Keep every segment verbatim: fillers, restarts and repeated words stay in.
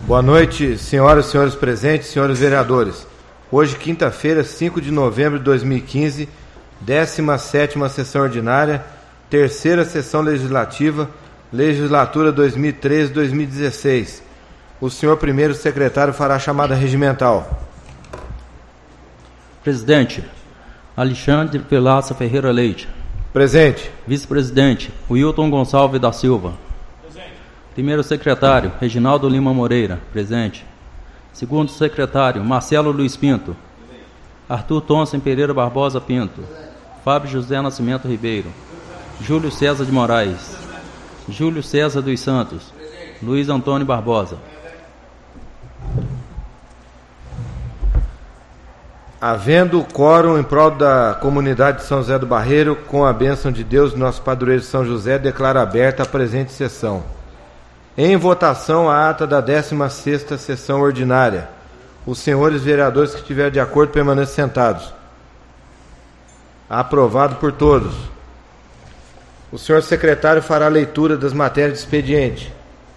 Boa noite, senhoras e senhores presentes, senhores vereadores. Hoje, quinta-feira, cinco de novembro de dois mil e quinze, décima sétima sessão ordinária, terceira sessão legislativa, legislatura dois mil e treze a dois mil e dezesseis. O senhor primeiro secretário fará a chamada regimental. Presidente, Alexandre Vilaça Ferreira Leite. Presente. Vice-presidente, Wilton Gonçalves da Silva. Presente. Primeiro secretário, Reginaldo Lima Moreira. Presente. Segundo secretário, Marcelo Luiz Pinto. Presente. Arthur Thomson Pereira Barbosa Pinto. Presente. Fábio José Nascimento Ribeiro. Presente. Júlio César de Moraes. Presente. Júlio César dos Santos. Presente. Luiz Antônio Barbosa. Havendo quórum em prol da comunidade de São José do Barreiro, com a bênção de Deus, nosso padroeiro São José, declaro aberta a presente sessão. Em votação, a ata da décima sexta sessão ordinária. Os senhores vereadores que estiverem de acordo permaneçam sentados. Aprovado por todos. O senhor secretário fará a leitura das matérias de expediente.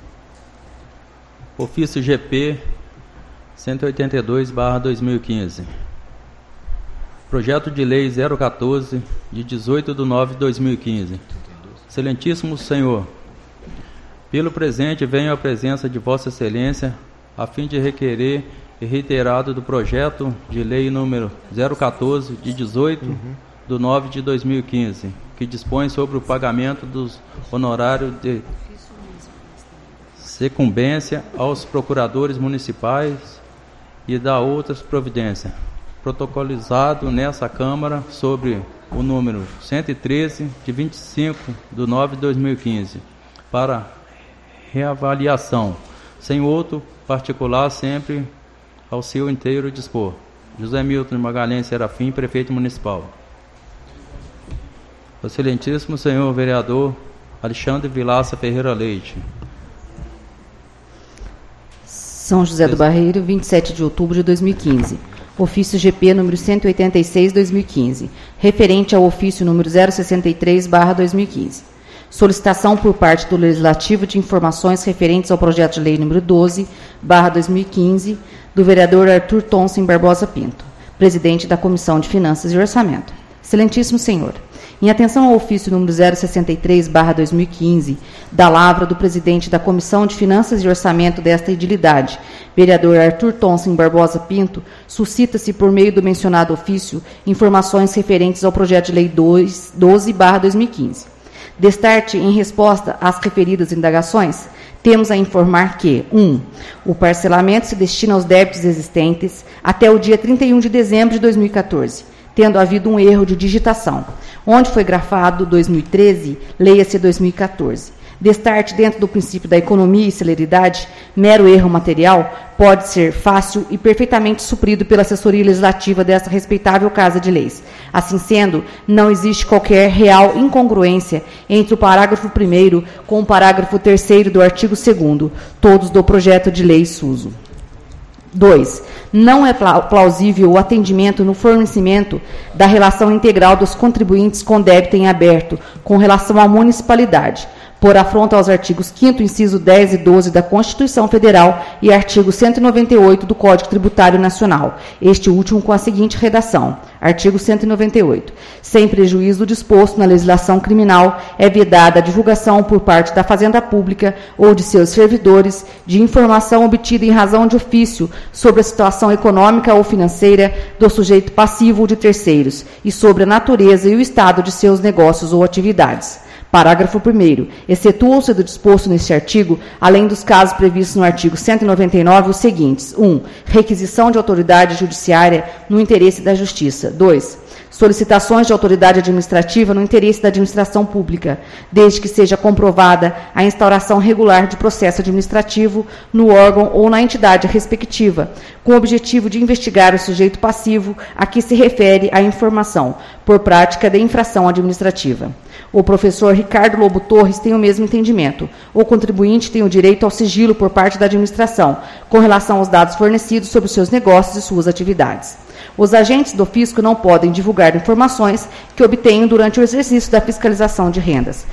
Ofício G P cento e oitenta e dois barra dois mil e quinze. Projeto de Lei zero quatorze, de dezoito de nove de dois mil e quinze. Excelentíssimo Senhor, pelo presente venho à presença de Vossa Excelência a fim de requerer e reiterado do projeto de lei número zero quatorze, de dezoito de nove de dois mil e quinze, que dispõe sobre o pagamento dos honorários de sucumbência aos procuradores municipais e da outras providências, protocolizado nessa Câmara sobre o número cento e treze, de vinte e cinco de nove de dois mil e quinze, para reavaliação, sem outro particular, sempre ao seu inteiro dispor. José Milton Magalhães Serafim, Prefeito Municipal. Excelentíssimo Senhor Vereador Alexandre Vilaça Ferreira Leite. São José do Barreiro, vinte e sete de outubro de dois mil e quinze. Ofício G P número cento e oitenta e seis barra dois mil e quinze, referente ao ofício número zero sessenta e três barra dois mil e quinze. Solicitação por parte do Legislativo de informações referentes ao projeto de lei número doze barra dois mil e quinze, do vereador Arthur Thomson Barbosa Pinto, presidente da Comissão de Finanças e Orçamento. Excelentíssimo Senhor, em atenção ao ofício número zero sessenta e três barra dois mil e quinze, da lavra do presidente da Comissão de Finanças e Orçamento desta edilidade, vereador Arthur Thomson Barbosa Pinto, suscita-se por meio do mencionado ofício informações referentes ao projeto de lei doze barra dois mil e quinze. Destarte, em resposta às referidas indagações, temos a informar que, um, o parcelamento se destina aos débitos existentes até o dia trinta e um de dezembro de dois mil e quatorze, tendo havido um erro de digitação, onde foi grafado dois mil e treze, leia-se dois mil e quatorze. Destarte, dentro do princípio da economia e celeridade, mero erro material pode ser fácil e perfeitamente suprido pela assessoria legislativa desta respeitável Casa de Leis. Assim sendo, não existe qualquer real incongruência entre o parágrafo primeiro com o parágrafo terceiro do artigo segundo, todos do projeto de lei SUSO. dois. Não é plausível o atendimento no fornecimento da relação integral dos contribuintes com débito em aberto com relação à municipalidade, por afronta aos artigos quinto, inciso dez e doze da Constituição Federal e artigo cento e noventa e oito do Código Tributário Nacional, este último com a seguinte redação. Artigo cento e noventa e oito. Sem prejuízo do disposto na legislação criminal, é vedada a divulgação por parte da Fazenda Pública ou de seus servidores de informação obtida em razão de ofício sobre a situação econômica ou financeira do sujeito passivo ou de terceiros e sobre a natureza e o estado de seus negócios ou atividades. Parágrafo primeiro. Excetuam-se do disposto neste artigo, além dos casos previstos no artigo cento e noventa e nove, os seguintes. um. Requisição de autoridade judiciária no interesse da Justiça. dois. Solicitações de autoridade administrativa no interesse da administração pública, desde que seja comprovada a instauração regular de processo administrativo no órgão ou na entidade respectiva, com o objetivo de investigar o sujeito passivo a que se refere a informação, por prática de infração administrativa. O professor Ricardo Lobo Torres tem o mesmo entendimento. O contribuinte tem o direito ao sigilo por parte da administração, com relação aos dados fornecidos sobre os seus negócios e suas atividades. Os agentes do fisco não podem divulgar informações que obtenham durante o exercício da fiscalização de rendas.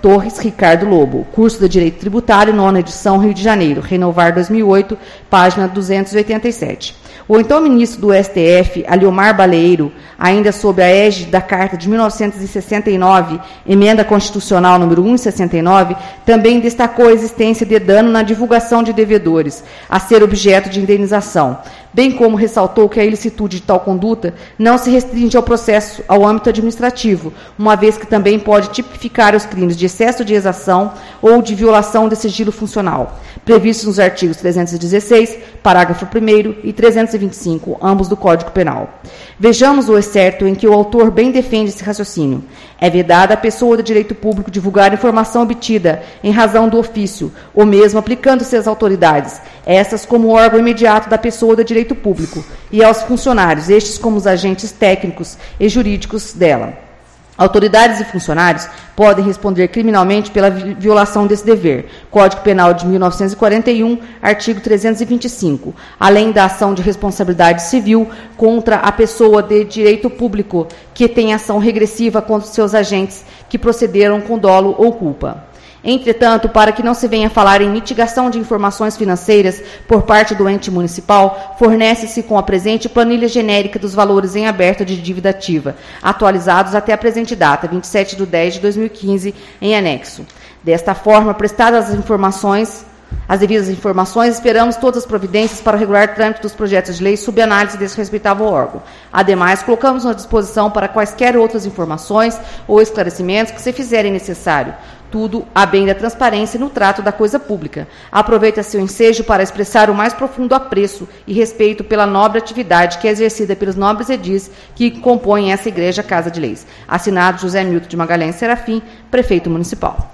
Torres Ricardo Lobo, curso de Direito Tributário, nona edição, Rio de Janeiro, Renovar dois mil e oito, página duzentos e oitenta e sete. O então ministro do S T F, Aliomar Baleiro, ainda sob a égide da Carta de mil novecentos e sessenta e nove, Emenda Constitucional número cento e sessenta e nove, também destacou a existência de dano na divulgação de devedores, a ser objeto de indenização, bem como ressaltou que a ilicitude de tal conduta não se restringe ao processo, ao âmbito administrativo, uma vez que também pode tipificar os crimes de excesso de exação ou de violação de sigilo funcional, previstos nos artigos trezentos e dezesseis, parágrafo primeiro e trezentos e vinte e cinco, ambos do Código Penal. Vejamos o excerto em que o autor bem defende esse raciocínio. É vedada à pessoa de direito público divulgar informação obtida em razão do ofício, ou mesmo aplicando-se às autoridades, essas como órgão imediato da pessoa de direito público, e aos funcionários, estes como os agentes técnicos e jurídicos dela. Autoridades e funcionários podem responder criminalmente pela violação desse dever. Código Penal de mil novecentos e quarenta e um, artigo trezentos e vinte e cinco, além da ação de responsabilidade civil contra a pessoa de direito público que tem ação regressiva contra os seus agentes que procederam com dolo ou culpa. Entretanto, para que não se venha falar em mitigação de informações financeiras por parte do ente municipal, fornece-se com a presente planilha genérica dos valores em aberto de dívida ativa, atualizados até a presente data, vinte e sete de dez de dois mil e quinze, em anexo. Desta forma, prestadas as informações, as devidas informações, esperamos todas as providências para o regular trâmite dos projetos de lei sob análise desse respeitável órgão. Ademais, colocamos à disposição para quaisquer outras informações ou esclarecimentos que se fizerem necessário, tudo a bem da transparência no trato da coisa pública. Aproveita-se o ensejo para expressar o mais profundo apreço e respeito pela nobre atividade que é exercida pelos nobres edis que compõem essa Igreja Casa de Leis. Assinado José Milton de Magalhães Serafim, Prefeito Municipal.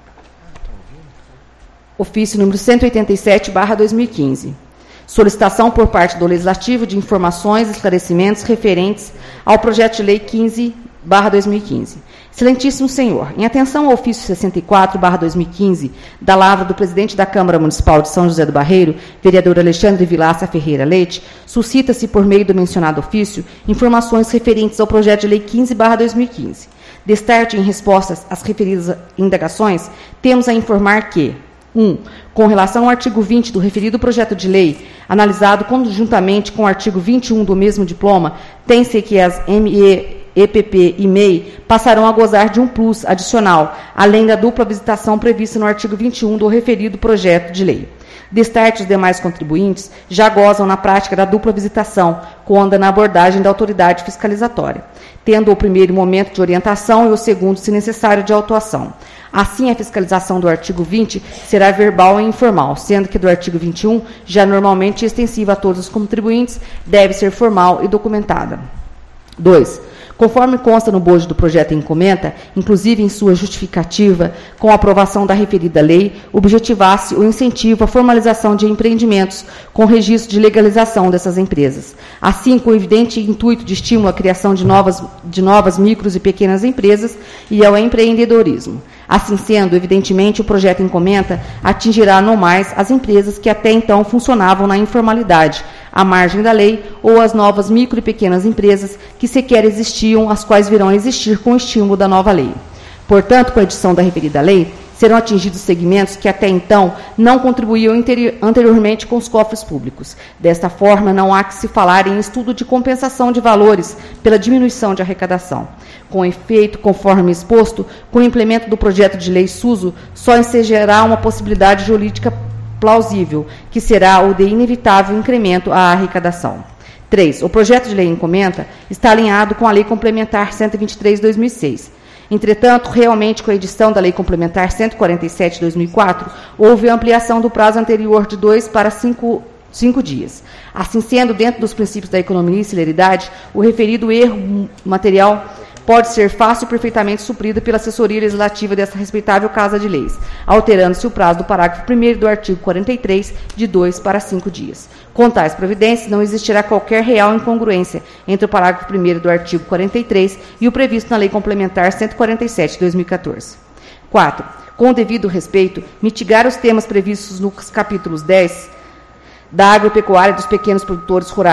Ofício número cento e oitenta e sete, barra dois mil e quinze. Solicitação por parte do Legislativo de informações e esclarecimentos referentes ao projeto de lei quinze, barra dois mil e quinze. Excelentíssimo senhor, em atenção ao ofício sessenta e quatro, barra dois mil e quinze, da lavra do presidente da Câmara Municipal de São José do Barreiro, vereador Alexandre Vilaça Ferreira Leite, suscita-se por meio do mencionado ofício informações referentes ao projeto de lei quinze, barra dois mil e quinze. Destarte em respostas às referidas indagações, temos a informar que um. Com relação ao artigo vinte do referido projeto de lei, analisado conjuntamente com o artigo vinte e um do mesmo diploma, tem-se que as M E, E P P e M E I passarão a gozar de um plus adicional, além da dupla visitação prevista no artigo vinte e um do referido projeto de lei. Destarte, os demais contribuintes já gozam na prática da dupla visitação, quando na abordagem da autoridade fiscalizatória, tendo o primeiro momento de orientação e o segundo, se necessário, de autuação. Assim, a fiscalização do artigo vinte será verbal e informal, sendo que do artigo vinte e um, já normalmente extensiva a todos os contribuintes, deve ser formal e documentada. dois. Conforme consta no bojo do projeto em comenta, inclusive em sua justificativa, com a aprovação da referida lei, objetivasse o incentivo à formalização de empreendimentos com registro de legalização dessas empresas. Assim, com o evidente intuito de estímulo à criação de novas, de novas micros e pequenas empresas e ao empreendedorismo. Assim sendo, evidentemente, o projeto em comenta atingirá não mais as empresas que até então funcionavam na informalidade, à margem da lei, ou as novas micro e pequenas empresas que sequer existiam, as quais virão a existir com o estímulo da nova lei. Portanto, com a edição da referida lei, serão atingidos segmentos que até então não contribuíam anteriormente com os cofres públicos. Desta forma, não há que se falar em estudo de compensação de valores pela diminuição de arrecadação. Com efeito, conforme exposto, com o implemento do projeto de lei SUSO, só ensejará uma possibilidade jurídica plausível, que será o de inevitável incremento à arrecadação. três. O projeto de lei em comenta está alinhado com a Lei Complementar cento e vinte e três de dois mil e seis. Entretanto, realmente, com a edição da Lei Complementar cento e quarenta e sete de dois mil e quatro, houve ampliação do prazo anterior de dois para cinco, cinco dias. Assim sendo, dentro dos princípios da economia e celeridade, o referido erro material pode ser fácil e perfeitamente suprido pela assessoria legislativa dessa respeitável Casa de Leis, alterando-se o prazo do parágrafo primeiro do artigo quarenta e três de dois para cinco dias. Com tais providências, não existirá qualquer real incongruência entre o parágrafo primeiro do artigo quarenta e três e o previsto na Lei Complementar cento e quarenta e sete de dois mil e quatorze. quatro. Com o devido respeito, mitigar os temas previstos nos capítulos dez da agropecuária dos pequenos produtores rurais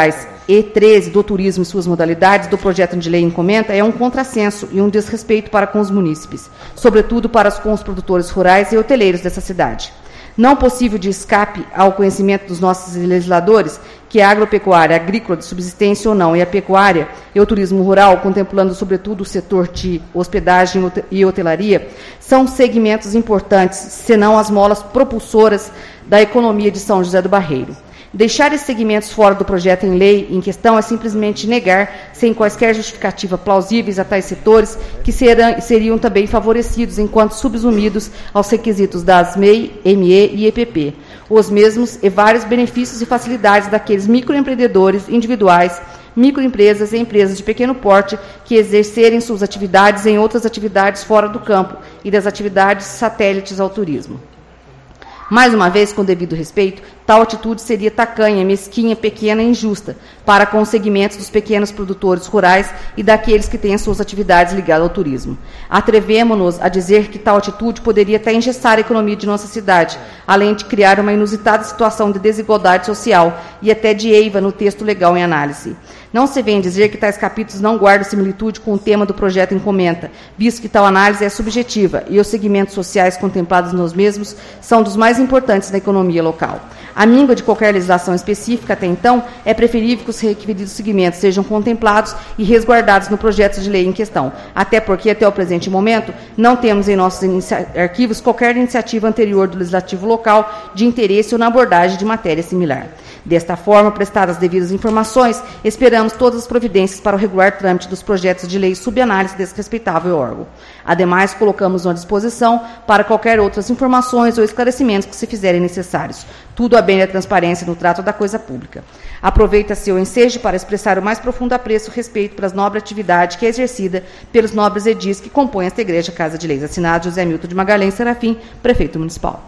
e treze do turismo e suas modalidades do projeto de lei em comenta é um contrassenso e um desrespeito para com os munícipes, sobretudo para com os produtores rurais e hoteleiros dessa cidade. Não possível de escape ao conhecimento dos nossos legisladores que a agropecuária, agrícola de subsistência ou não, e a pecuária e o turismo rural, contemplando sobretudo o setor de hospedagem e hotelaria, são segmentos importantes, senão as molas propulsoras da economia de São José do Barreiro. Deixar esses segmentos fora do projeto em lei em questão é simplesmente negar, sem quaisquer justificativa plausíveis, a tais setores que serão, seriam também favorecidos enquanto subsumidos aos requisitos das M E I, M E e E P P, os mesmos e vários benefícios e facilidades daqueles microempreendedores individuais, microempresas e empresas de pequeno porte que exercerem suas atividades em outras atividades fora do campo e das atividades satélites ao turismo. Mais uma vez, com devido respeito, tal atitude seria tacanha, mesquinha, pequena e injusta para com os segmentos dos pequenos produtores rurais e daqueles que têm as suas atividades ligadas ao turismo. Atrevemo-nos a dizer que tal atitude poderia até engessar a economia de nossa cidade, além de criar uma inusitada situação de desigualdade social e até de eiva no texto legal em análise. Não se vem dizer que tais capítulos não guardam similitude com o tema do projeto em comenta, visto que tal análise é subjetiva e os segmentos sociais contemplados nos mesmos são dos mais importantes na economia local. A míngua de qualquer legislação específica até então, é preferível que os referidos segmentos sejam contemplados e resguardados no projeto de lei em questão, até porque, até o presente momento, não temos em nossos arquivos qualquer iniciativa anterior do legislativo local de interesse ou na abordagem de matéria similar. Desta forma, prestadas as devidas informações, esperamos todas as providências para o regular trâmite dos projetos de lei subanálise desse respeitável órgão. Ademais, colocamos à disposição para qualquer outras informações ou esclarecimentos que se fizerem necessários. Tudo a bem da transparência no trato da coisa pública. Aproveita-se o ensejo para expressar o mais profundo apreço e respeito pelas nobre atividade que é exercida pelos nobres edis que compõem esta Igreja Casa de Leis. Assinado José Milton de Magalhães Serafim, Prefeito Municipal.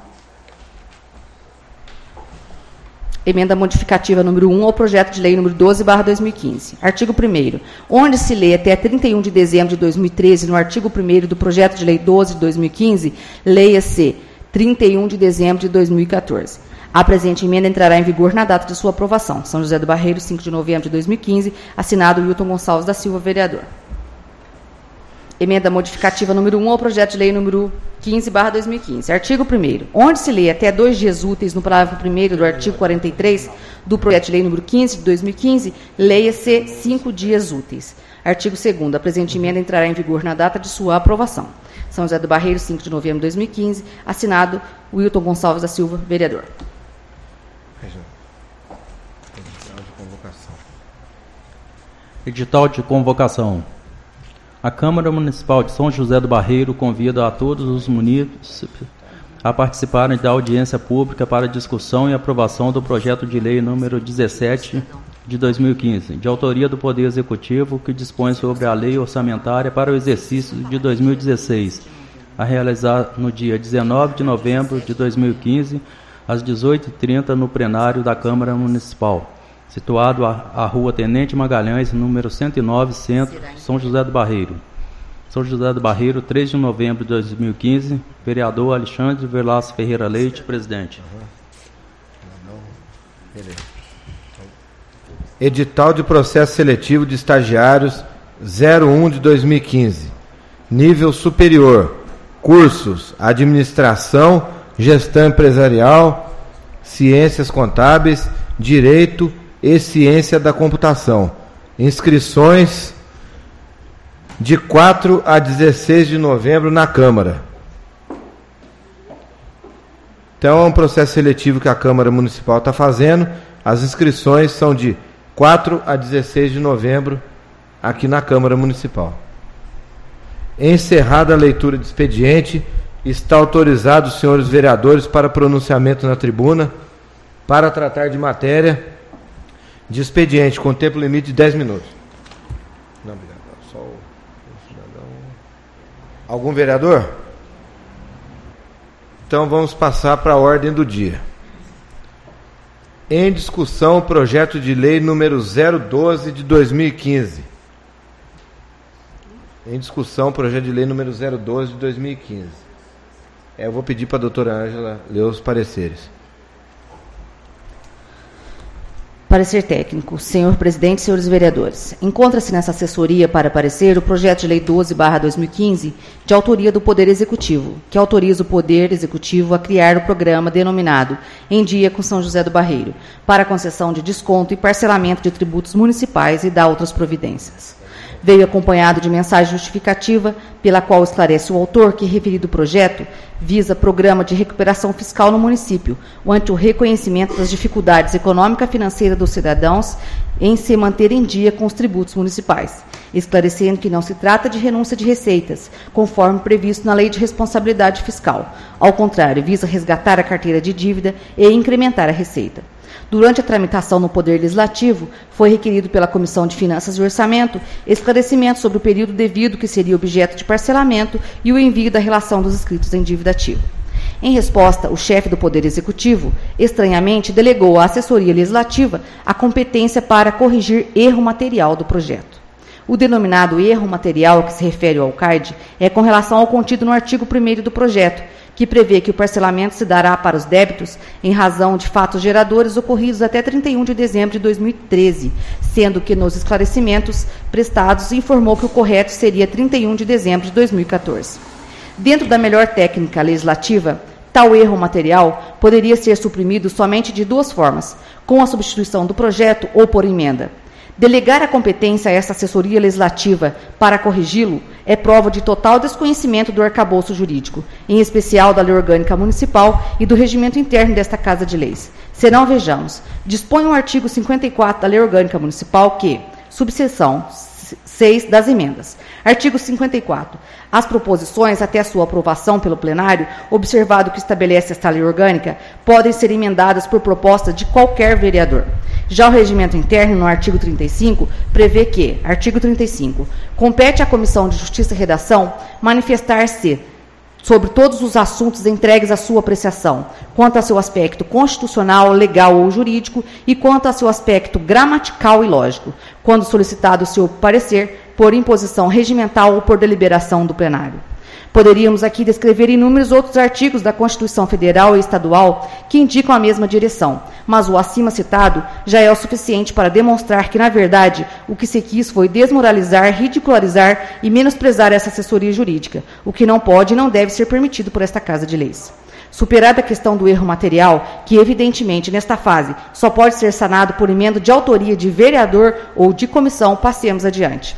Emenda modificativa número um ao projeto de lei número doze barra dois mil e quinze. Artigo primeiro. Onde se lê até trinta e um de dezembro de dois mil e treze, no artigo primeiro do projeto de lei doze de dois mil e quinze, leia-se trinta e um de dezembro de dois mil e quatorze. A presente emenda entrará em vigor na data de sua aprovação. São José do Barreiro, cinco de novembro de dois mil e quinze, assinado Wilton Gonçalves da Silva, vereador. Emenda modificativa número um ao projeto de lei número quinze barra dois mil e quinze. Artigo primeiro. Onde se lê até dois dias úteis no parágrafo primeiro do artigo quarenta e três do projeto de lei número quinze de dois mil e quinze, leia-se cinco dias úteis. Artigo segundo. A presente emenda entrará em vigor na data de sua aprovação. São José do Barreiro, cinco de novembro de dois mil e quinze, assinado Wilton Gonçalves da Silva, vereador. Edital de convocação. Edital de convocação. A Câmara Municipal de São José do Barreiro convida a todos os munícipes a participarem da audiência pública para discussão e aprovação do projeto de lei número dezessete de dois mil e quinze, de autoria do Poder Executivo, que dispõe sobre a lei orçamentária para o exercício de dois mil e dezesseis, a realizar no dia dezenove de novembro de dois mil e quinze, às dezoito e trinta, no plenário da Câmara Municipal, situado à Rua Tenente Magalhães, número cento e nove, Centro, São José do Barreiro. São José do Barreiro, três de novembro de dois mil e quinze, vereador Alexandre Velasco Ferreira Leite, presidente. Edital de processo seletivo de estagiários zero um de dois mil e quinze. Nível superior. Cursos: Administração, Gestão Empresarial, Ciências Contábeis, Direito e Ciência da Computação. Inscrições de quatro a dezesseis de novembro na Câmara. Então é um processo seletivo que a Câmara Municipal está fazendo. As inscrições são de quatro a dezesseis de novembro aqui na Câmara Municipal. Encerrada a leitura de expediente, está autorizado os senhores vereadores para pronunciamento na tribuna para tratar de matéria de expediente, com tempo limite de dez minutos. Não, obrigado. Só o, o cidadão. Algum vereador? Então vamos passar para a ordem do dia. Em discussão, o projeto de lei número zero doze de dois mil e quinze. Em discussão, o projeto de lei número zero doze de dois mil e quinze. É, eu vou pedir para a doutora Ângela ler os pareceres. Parecer técnico. Senhor presidente, senhores vereadores. Encontra-se nessa assessoria para parecer o projeto de lei doze barra dois mil e quinze, de autoria do Poder Executivo, que autoriza o Poder Executivo a criar o programa denominado Em Dia com São José do Barreiro, para concessão de desconto e parcelamento de tributos municipais e da outras providências. Veio acompanhado de mensagem justificativa, pela qual esclarece o autor que referido projeto visa programa de recuperação fiscal no município, ante o reconhecimento das dificuldades econômica-financeiras dos cidadãos em se manter em dia com os tributos municipais, esclarecendo que não se trata de renúncia de receitas, conforme previsto na Lei de Responsabilidade Fiscal. Ao contrário, visa resgatar a carteira de dívida e incrementar a receita. Durante a tramitação no Poder Legislativo, foi requerido pela Comissão de Finanças e Orçamento esclarecimento sobre o período devido que seria objeto de parcelamento e o envio da relação dos inscritos em dívida ativa. Em resposta, o chefe do Poder Executivo, estranhamente, delegou à assessoria legislativa a competência para corrigir erro material do projeto. O denominado erro material a que se refere o alcaide é com relação ao contido no artigo primeiro do projeto, que prevê que o parcelamento se dará para os débitos em razão de fatos geradores ocorridos até trinta e um de dezembro de dois mil e treze, sendo que nos esclarecimentos prestados informou que o correto seria trinta e um de dezembro de dois mil e quatorze. Dentro da melhor técnica legislativa, tal erro material poderia ser suprimido somente de duas formas, com a substituição do projeto ou por emenda. Delegar a competência a essa assessoria legislativa para corrigi-lo é prova de total desconhecimento do arcabouço jurídico, em especial da Lei Orgânica Municipal e do regimento interno desta Casa de Leis. Senão, vejamos, dispõe o artigo cinquenta e quatro da Lei Orgânica Municipal que, subseção seis das emendas. Artigo cinquenta e quatro. As proposições, até a sua aprovação pelo plenário, observado o que estabelece esta lei orgânica, podem ser emendadas por proposta de qualquer vereador. Já o regimento interno, no artigo trinta e cinco, prevê que, artigo trinta e cinco, compete à Comissão de Justiça e Redação manifestar-se sobre todos os assuntos entregues à sua apreciação, quanto a seu aspecto constitucional, legal ou jurídico e quanto a seu aspecto gramatical e lógico, quando solicitado o seu parecer por imposição regimental ou por deliberação do plenário. Poderíamos aqui descrever inúmeros outros artigos da Constituição Federal e Estadual que indicam a mesma direção, mas o acima citado já é o suficiente para demonstrar que, na verdade, o que se quis foi desmoralizar, ridicularizar e menosprezar essa assessoria jurídica, o que não pode e não deve ser permitido por esta Casa de Leis. Superada a questão do erro material, que evidentemente nesta fase só pode ser sanado por emenda de autoria de vereador ou de comissão, passemos adiante.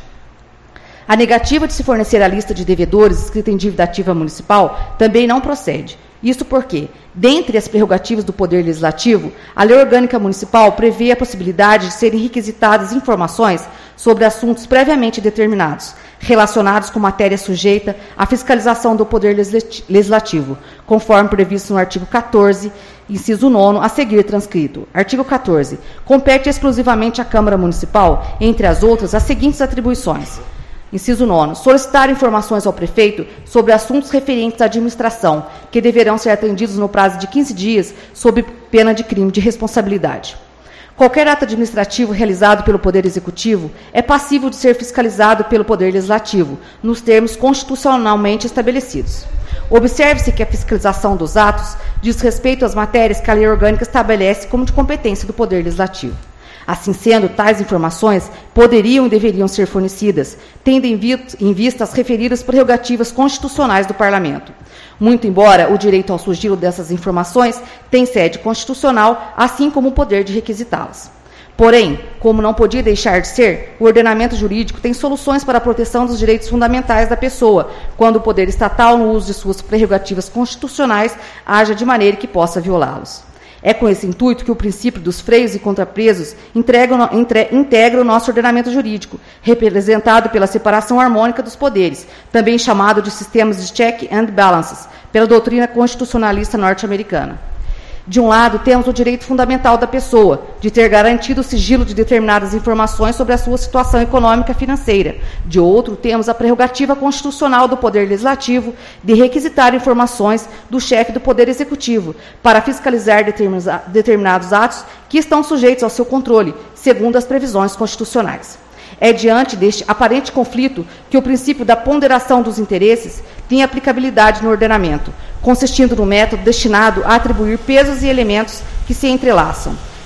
A negativa de se fornecer a lista de devedores escrita em dívida ativa municipal também não procede. Isso porque, dentre as prerrogativas do Poder Legislativo, a Lei Orgânica Municipal prevê a possibilidade de serem requisitadas informações sobre assuntos previamente determinados, relacionados com matéria sujeita à fiscalização do Poder Legislativo, conforme previsto no artigo quatorze, inciso nono, a seguir transcrito. Artigo quatorze. Compete exclusivamente à Câmara Municipal, entre as outras, as seguintes atribuições. Inciso nono. Solicitar informações ao prefeito sobre assuntos referentes à administração, que deverão ser atendidos no prazo de quinze dias, sob pena de crime de responsabilidade. Qualquer ato administrativo realizado pelo Poder Executivo é passível de ser fiscalizado pelo Poder Legislativo, nos termos constitucionalmente estabelecidos. Observe-se que a fiscalização dos atos diz respeito às matérias que a Lei Orgânica estabelece como de competência do Poder Legislativo. Assim sendo, tais informações poderiam e deveriam ser fornecidas, tendo em vista as referidas prerrogativas constitucionais do Parlamento. Muito embora o direito ao sigilo dessas informações tenha sede constitucional, assim como o poder de requisitá-las. Porém, como não podia deixar de ser, o ordenamento jurídico tem soluções para a proteção dos direitos fundamentais da pessoa, quando o poder estatal, no uso de suas prerrogativas constitucionais, haja de maneira que possa violá-los. É com esse intuito que o princípio dos freios e contrapesos integra, integra o nosso ordenamento jurídico, representado pela separação harmônica dos poderes, também chamado de sistemas de check and balances, pela doutrina constitucionalista norte-americana. De um lado, temos o direito fundamental da pessoa, de ter garantido o sigilo de determinadas informações sobre a sua situação econômica e financeira. De outro, temos a prerrogativa constitucional do Poder Legislativo de requisitar informações do chefe do Poder Executivo para fiscalizar determinados atos que estão sujeitos ao seu controle, segundo as previsões constitucionais. É diante deste aparente conflito que o princípio da ponderação dos interesses tem aplicabilidade no ordenamento, consistindo no método destinado a atribuir pesos e elementos que se entrelaçam.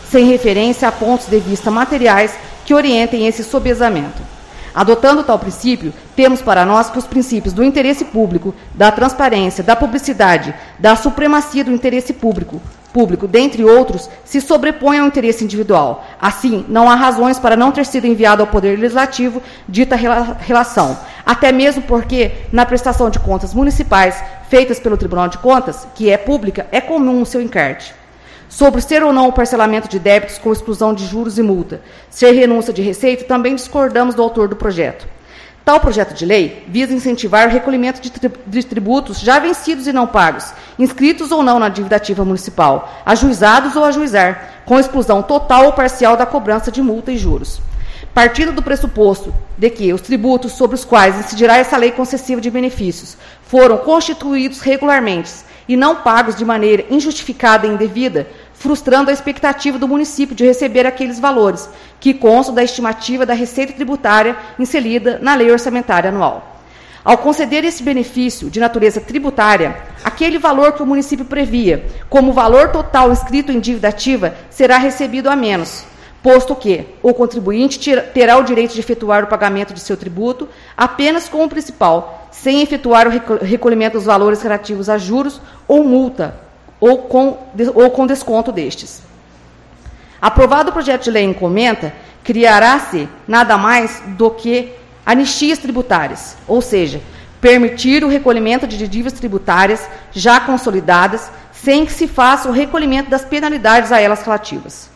sem referência a pontos de vista materiais que orientem esse sobesamento. Adotando tal princípio, temos para nós que os princípios do interesse público, da transparência, da publicidade, da supremacia do interesse público, público, dentre outros, se sobrepõem ao interesse individual. Assim, não há razões para não ter sido enviado ao Poder Legislativo dita relação, até mesmo porque, na prestação de contas municipais feitas pelo Tribunal de Contas, que é pública, é comum o seu encarte. Sobre ser ou não o parcelamento de débitos com exclusão de juros e multa, ser renúncia de receita, também discordamos do autor do projeto. Tal projeto de lei visa incentivar o recolhimento de, tri de tributos já vencidos e não pagos, inscritos ou não na dívida ativa municipal, ajuizados ou ajuizar, com exclusão total ou parcial da cobrança de multa e juros. Partindo do pressuposto de que os tributos sobre os quais incidirá essa lei concessiva de benefícios foram constituídos regularmente e não pagos de maneira injustificada e indevida, frustrando a expectativa do município de receber aqueles valores que constam da estimativa da receita tributária inserida na lei orçamentária anual. Ao conceder esse benefício de natureza tributária, aquele valor que o município previa como valor total inscrito em dívida ativa será recebido a menos, posto que o contribuinte terá o direito de efetuar o pagamento de seu tributo apenas com o principal, sem efetuar o recolhimento dos valores relativos a juros ou multa, ou com, ou com desconto destes. Aprovado o projeto de lei em comenta, criará-se nada mais do que anistias tributárias, ou seja, permitir o recolhimento de dívidas tributárias já consolidadas, sem que se faça o recolhimento das penalidades a elas relativas.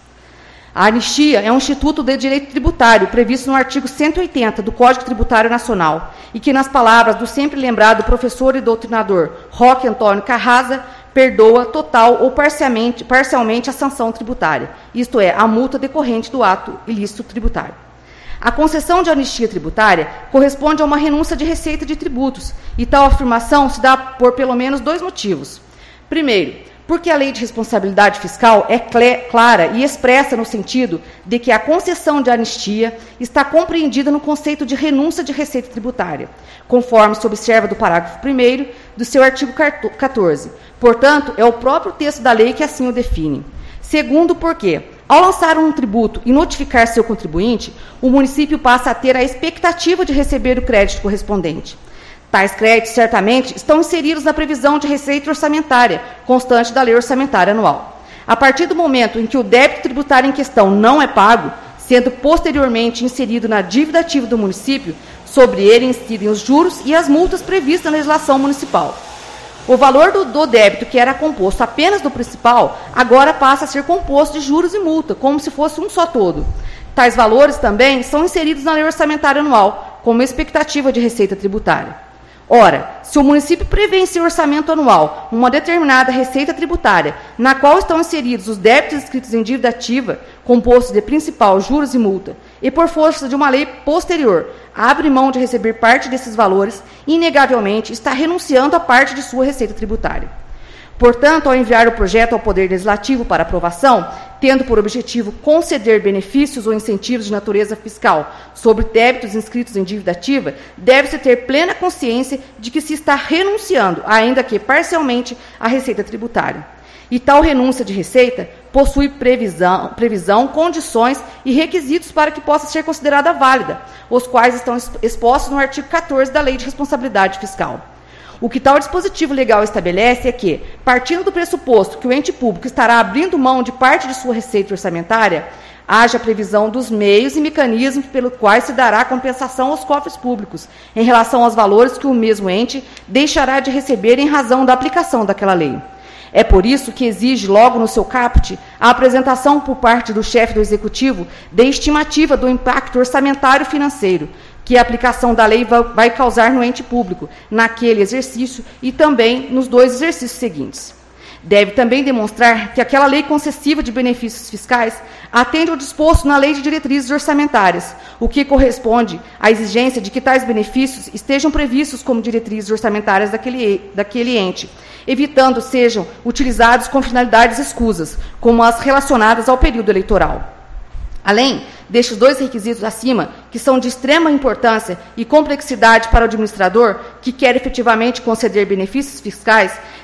A anistia é um instituto de direito tributário previsto no artigo cento e oitenta do Código Tributário Nacional e que, nas palavras do sempre lembrado professor e doutrinador Roque Antônio Carrasa, perdoa total ou parcialmente, parcialmente a sanção tributária, isto é, a multa decorrente do ato ilícito tributário. A concessão de anistia tributária corresponde a uma renúncia de receita de tributos, e tal afirmação se dá por pelo menos dois motivos. Primeiro, porque a lei de responsabilidade fiscal é clara e expressa no sentido de que a concessão de anistia está compreendida no conceito de renúncia de receita tributária, conforme se observa do parágrafo primeiro do seu artigo quatorze. Portanto, é o próprio texto da lei que assim o define. Segundo, porque, ao lançar um tributo e notificar seu contribuinte, o município passa a ter a expectativa de receber o crédito correspondente. Tais créditos, certamente, estão inseridos na previsão de receita orçamentária, constante da lei orçamentária anual. A partir do momento em que o débito tributário em questão não é pago, sendo posteriormente inserido na dívida ativa do município, sobre ele incidem os juros e as multas previstas na legislação municipal. O valor do, do débito, que era composto apenas do principal, agora passa a ser composto de juros e multa, como se fosse um só todo. Tais valores também são inseridos na lei orçamentária anual, como expectativa de receita tributária. Ora, se o município prevê em seu orçamento anual uma determinada receita tributária, na qual estão inseridos os débitos inscritos em dívida ativa, compostos de principal, juros e multa, e por força de uma lei posterior, abre mão de receber parte desses valores, inegavelmente está renunciando a parte de sua receita tributária. Portanto, ao enviar o projeto ao Poder Legislativo para aprovação, tendo por objetivo conceder benefícios ou incentivos de natureza fiscal sobre débitos inscritos em dívida ativa, deve-se ter plena consciência de que se está renunciando, ainda que parcialmente, à receita tributária. E tal renúncia de receita possui previsão, previsão, condições e requisitos para que possa ser considerada válida, os quais estão expostos no artigo quatorze da Lei de Responsabilidade Fiscal. O que tal dispositivo legal estabelece é que, partindo do pressuposto que o ente público estará abrindo mão de parte de sua receita orçamentária, haja previsão dos meios e mecanismos pelos quais se dará compensação aos cofres públicos, em relação aos valores que o mesmo ente deixará de receber em razão da aplicação daquela lei. É por isso que exige, logo no seu caput, a apresentação por parte do chefe do Executivo de estimativa do impacto orçamentário financeiro, que a aplicação da lei vai causar no ente público, naquele exercício e também nos dois exercícios seguintes. Deve também demonstrar que aquela lei concessiva de benefícios fiscais atende ao disposto na Lei de Diretrizes Orçamentárias, o que corresponde à exigência de que tais benefícios estejam previstos como diretrizes orçamentárias daquele, daquele ente, evitando sejam utilizados com finalidades escusas, como as relacionadas ao período eleitoral. Além destes dois requisitos acima, que são de extrema importância e complexidade para o administrador que quer efetivamente conceder benefícios fiscais,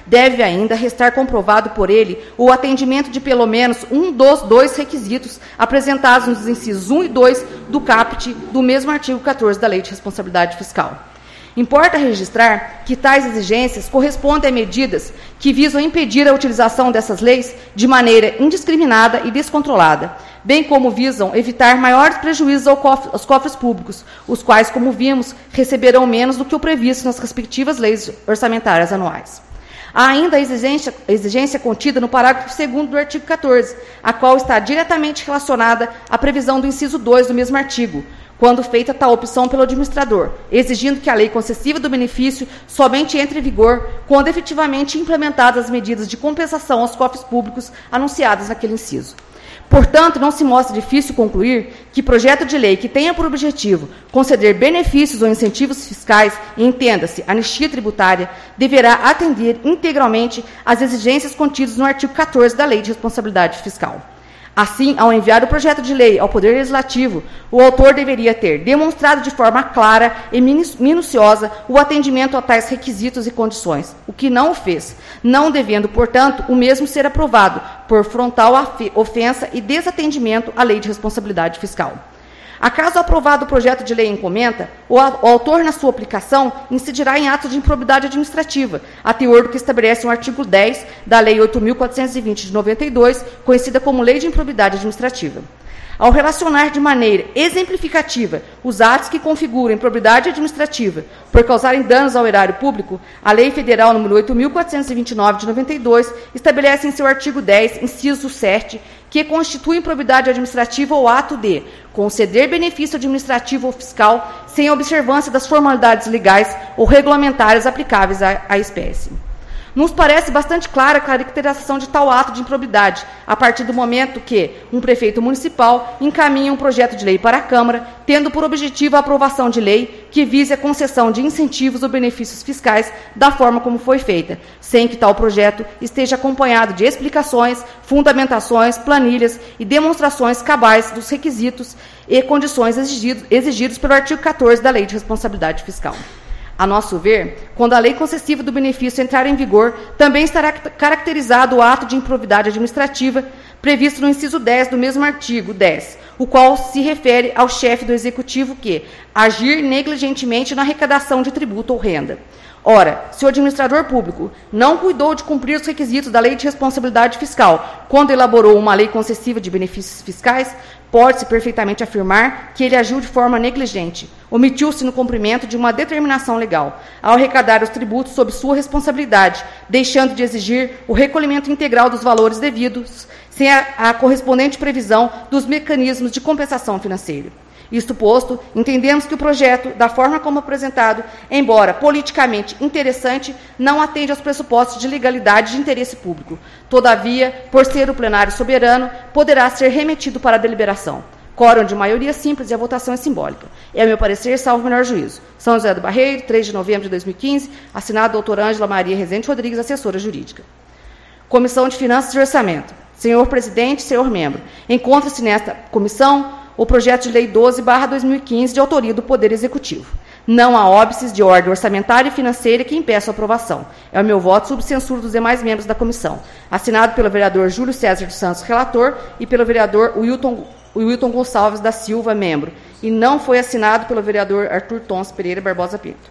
deve ainda restar comprovado por ele o atendimento de pelo menos um dos dois requisitos apresentados nos incisos um e dois do caput do mesmo artigo quatorze da Lei de Responsabilidade Fiscal. Importa registrar que tais exigências correspondem a medidas que visam impedir a utilização dessas leis de maneira indiscriminada e descontrolada, bem como visam evitar maiores prejuízos aos cofres públicos, os quais, como vimos, receberão menos do que o previsto nas respectivas leis orçamentárias anuais. Há ainda a exigência, a exigência contida no parágrafo segundo do artigo quatorze, a qual está diretamente relacionada à previsão do inciso dois do mesmo artigo, quando feita tal opção pelo administrador, exigindo que a lei concessiva do benefício somente entre em vigor quando efetivamente implementadas as medidas de compensação aos cofres públicos anunciadas naquele inciso. Portanto, não se mostra difícil concluir que projeto de lei que tenha por objetivo conceder benefícios ou incentivos fiscais, e entenda-se, anistia tributária, deverá atender integralmente às exigências contidas no artigo quatorze da Lei de Responsabilidade Fiscal. Assim, ao enviar o projeto de lei ao Poder Legislativo, o autor deveria ter demonstrado de forma clara e minuciosa o atendimento a tais requisitos e condições, o que não o fez, não devendo, portanto, o mesmo ser aprovado por frontal ofensa e desatendimento à Lei de Responsabilidade Fiscal. Acaso aprovado o projeto de lei em comenta, o autor, na sua aplicação, incidirá em ato de improbidade administrativa, a teor do que estabelece o artigo dez da Lei oito mil quatrocentos e vinte de noventa e dois, conhecida como Lei de Improbidade Administrativa. Ao relacionar de maneira exemplificativa os atos que configuram improbidade administrativa por causarem danos ao erário público, a Lei Federal nº oito mil quatrocentos e vinte e nove de noventa e dois estabelece em seu artigo dez, inciso sete, que constitui improbidade administrativa o ato de conceder benefício administrativo ou fiscal sem a observância das formalidades legais ou regulamentares aplicáveis à, à espécie. Nos parece bastante clara a caracterização de tal ato de improbidade, a partir do momento que um prefeito municipal encaminha um projeto de lei para a Câmara, tendo por objetivo a aprovação de lei que vise a concessão de incentivos ou benefícios fiscais da forma como foi feita, sem que tal projeto esteja acompanhado de explicações, fundamentações, planilhas e demonstrações cabais dos requisitos e condições exigidos, exigidos pelo artigo quatorze da Lei de Responsabilidade Fiscal. A nosso ver, quando a lei concessiva do benefício entrar em vigor, também estará caracterizado o ato de improbidade administrativa previsto no inciso dez do mesmo artigo dez, o qual se refere ao chefe do executivo que agir negligentemente na arrecadação de tributo ou renda. Ora, se o administrador público não cuidou de cumprir os requisitos da Lei de Responsabilidade Fiscal quando elaborou uma lei concessiva de benefícios fiscais, pode-se perfeitamente afirmar que ele agiu de forma negligente, omitiu-se no cumprimento de uma determinação legal, ao arrecadar os tributos sob sua responsabilidade, deixando de exigir o recolhimento integral dos valores devidos, sem a, a correspondente previsão dos mecanismos de compensação financeira. Isto posto, entendemos que o projeto, da forma como apresentado, embora politicamente interessante, não atende aos pressupostos de legalidade de interesse público. Todavia, por ser o plenário soberano, poderá ser remetido para a deliberação. Quórum de maioria simples e a votação é simbólica. É, a meu parecer, salvo o menor juízo. São José do Barreiro, três de novembro de dois mil e quinze, assinado doutora Ângela Maria Rezende Rodrigues, assessora jurídica. Comissão de Finanças e Orçamento. Senhor presidente, senhor membro, encontra-se nesta comissão o projeto de lei doze barra dois mil e quinze, de autoria do Poder Executivo. Não há óbices de ordem orçamentária e financeira que impeçam a aprovação. É o meu voto sob censura dos demais membros da comissão. Assinado pelo vereador Júlio César dos Santos, relator, e pelo vereador Wilton, Wilton Gonçalves da Silva, membro. E não foi assinado pelo vereador Arthur Tons Pereira Barbosa Pinto.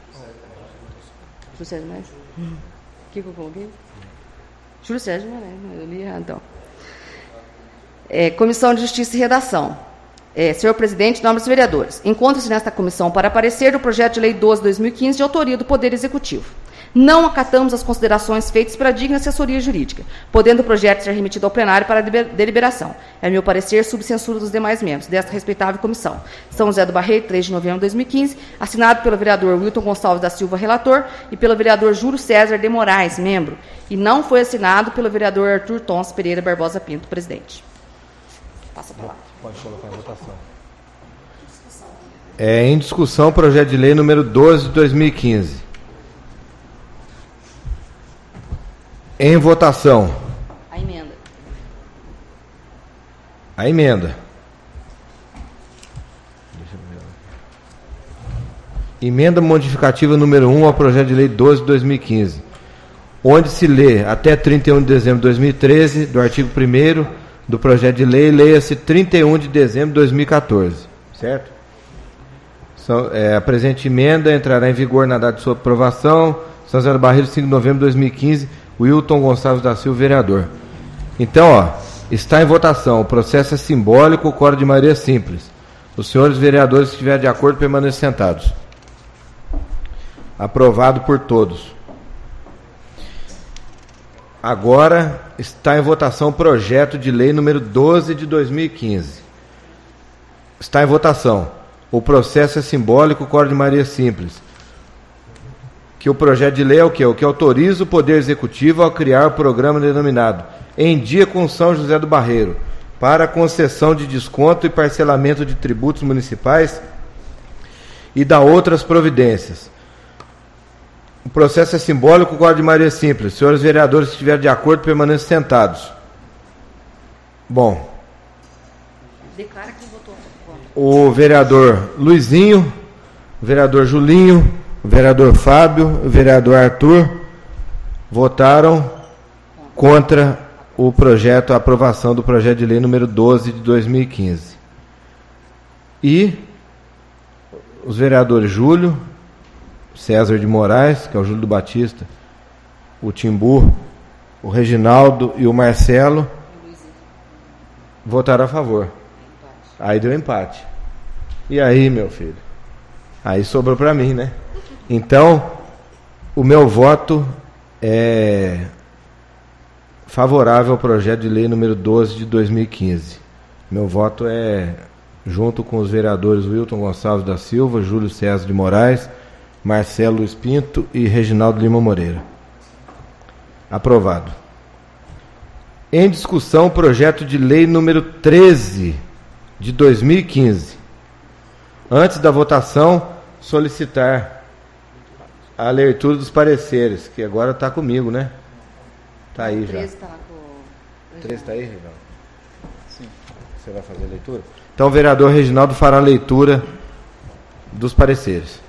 Júlio César mais? O que, que eu coloquei? Júlio César Moraes, eu li errado, então. É, Comissão de Justiça e Redação. É, senhor presidente, nobres vereadores, encontra-se nesta comissão para aparecer o projeto de lei doze barra dois mil e quinze de autoria do Poder Executivo. Não acatamos as considerações feitas pela digna assessoria jurídica, podendo o projeto ser remetido ao plenário para deliberação. É meu parecer sob censura dos demais membros desta respeitável comissão. São José do Barreiro, três de novembro de dois mil e quinze, assinado pelo vereador Wilton Gonçalves da Silva, relator, e pelo vereador Júlio César de Moraes, membro, e não foi assinado pelo vereador Arthur Tons Pereira Barbosa Pinto, presidente. Passa a palavra. Pode colocar em votação. É em discussão o projeto de lei número doze de dois mil e quinze. Em votação. A emenda. A emenda. Emenda modificativa número um ao projeto de lei doze de dois mil e quinze. onde se lê até trinta e um de dezembro de dois mil e treze, do artigo primeiro do projeto de lei, leia-se trinta e um de dezembro de dois mil e quatorze. Certo? São, é, a presente emenda entrará em vigor na data de sua aprovação. São José do Barreiro, cinco de novembro de dois mil e quinze. Wilton Gonçalves da Silva, vereador. Então, ó, está em votação. O processo é simbólico, coro de maioria simples. Os senhores vereadores que estiverem de acordo permaneçam sentados. Aprovado por todos. Agora está em votação o projeto de lei número doze de dois mil e quinze. Está em votação. O processo é simbólico, coro de maioria simples. Que o projeto de lei é o que? O que autoriza o Poder Executivo a criar o programa denominado Em Dia com São José do Barreiro, para concessão de desconto e parcelamento de tributos municipais e da outras providências. O processo é simbólico, coro de maioria simples. Senhores vereadores que estiverem de acordo, permaneçam sentados. Bom. Declara quem votou contra. O vereador Luizinho, o vereador Julinho, o vereador Fábio, o vereador Arthur votaram contra o projeto, a aprovação do projeto de lei número doze de dois mil e quinze. E os vereadores Júlio, César de Moraes, que é o Júlio do Batista, o Timbu, o Reginaldo e o Marcelo votaram a favor. Aí deu empate. E aí, meu filho? Aí sobrou para mim, né? Então, o meu voto é favorável ao projeto de lei número doze de dois mil e quinze. Meu voto é junto com os vereadores Wilton Gonçalves da Silva, Júlio César de Moraes, Marcelo Luiz Pinto e Reginaldo Lima Moreira. Aprovado. Em discussão, o projeto de lei número treze de dois mil e quinze. Antes da votação, solicitar a leitura dos pareceres, que agora está comigo, né? Está aí já. treze está lá com o treze está aí, Reginaldo? Sim. Você vai fazer a leitura? Então, o vereador Reginaldo fará a leitura dos pareceres.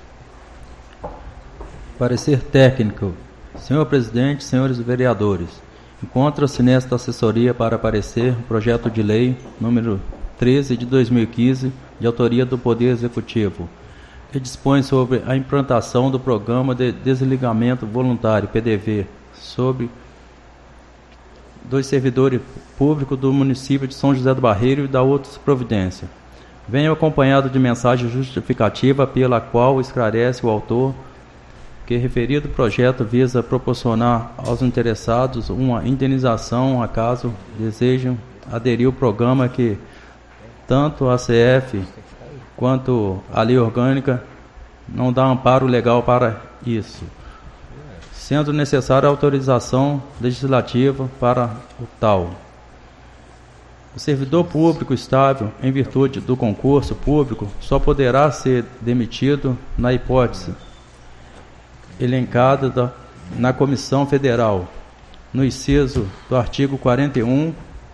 Parecer técnico. Senhor presidente, senhores vereadores, encontra-se nesta assessoria para parecer o projeto de lei número treze de dois mil e quinze, de autoria do Poder Executivo, que dispõe sobre a implantação do Programa de Desligamento Voluntário, P D V, sobre dos servidores públicos do município de São José do Barreiro e da outras providências. Venho acompanhado de mensagem justificativa pela qual esclarece o autor que referido projeto visa proporcionar aos interessados uma indenização a caso desejam aderir ao programa que tanto a C F quanto a lei orgânica não dá amparo legal para isso, sendo necessária autorização legislativa para o tal. O servidor público estável, em virtude do concurso público, só poderá ser demitido na hipótese elencada da, na Comissão Federal, no inciso do artigo quarenta e um,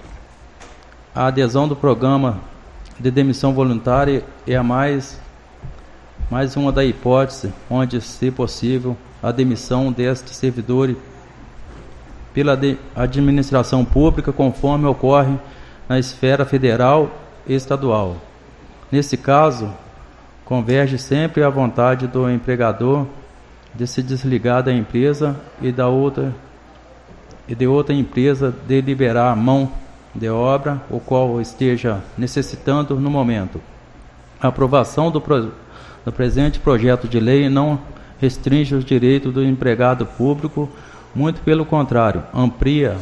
a adesão do programa de demissão voluntária é a mais, mais uma da hipótese onde, se possível, a demissão deste servidor pela de, administração pública, conforme ocorre na esfera federal e estadual. Nesse caso, converge sempre a vontade do empregador de se desligar da empresa e da outra e de outra empresa de liberar a mão de obra o qual esteja necessitando no momento. A aprovação do, pro, do presente projeto de lei não restringe os direitos do empregado público, muito pelo contrário, amplia,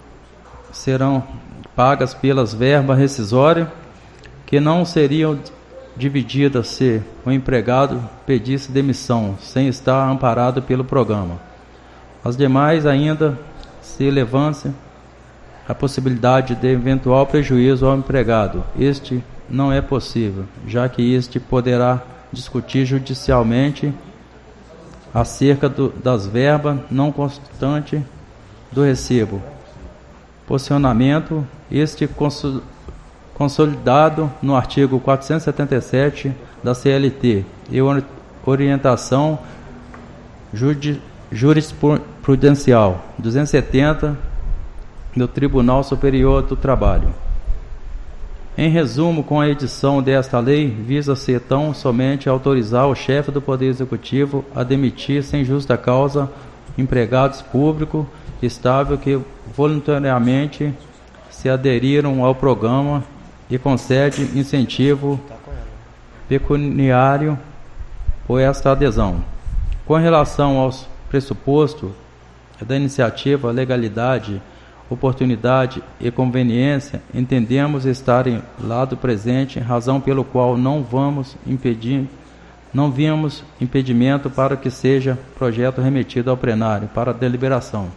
serão pagas pelas verbas rescisórias que não seriam divididas se o empregado pedisse demissão, sem estar amparado pelo programa. As demais ainda se levanta a possibilidade de eventual prejuízo ao empregado. Este não é possível, já que este poderá discutir judicialmente acerca do, das verbas não constantes do recibo. Posicionamento, este consul, consolidado no artigo quatrocentos e setenta e sete da C L T e orientação judi, jurisprudencial duzentos e setenta do Tribunal Superior do Trabalho. Em resumo, com a edição desta lei, visa-se tão somente autorizar o chefe do Poder Executivo a demitir sem justa causa empregados públicos estável que voluntariamente se aderiram ao programa e concede incentivo pecuniário por esta adesão. Com relação aos pressupostos da iniciativa, legalidade, oportunidade e conveniência, entendemos estar em lado presente, razão pelo qual não vamos impedir, não vimos impedimento para que seja projeto remetido ao plenário para deliberação.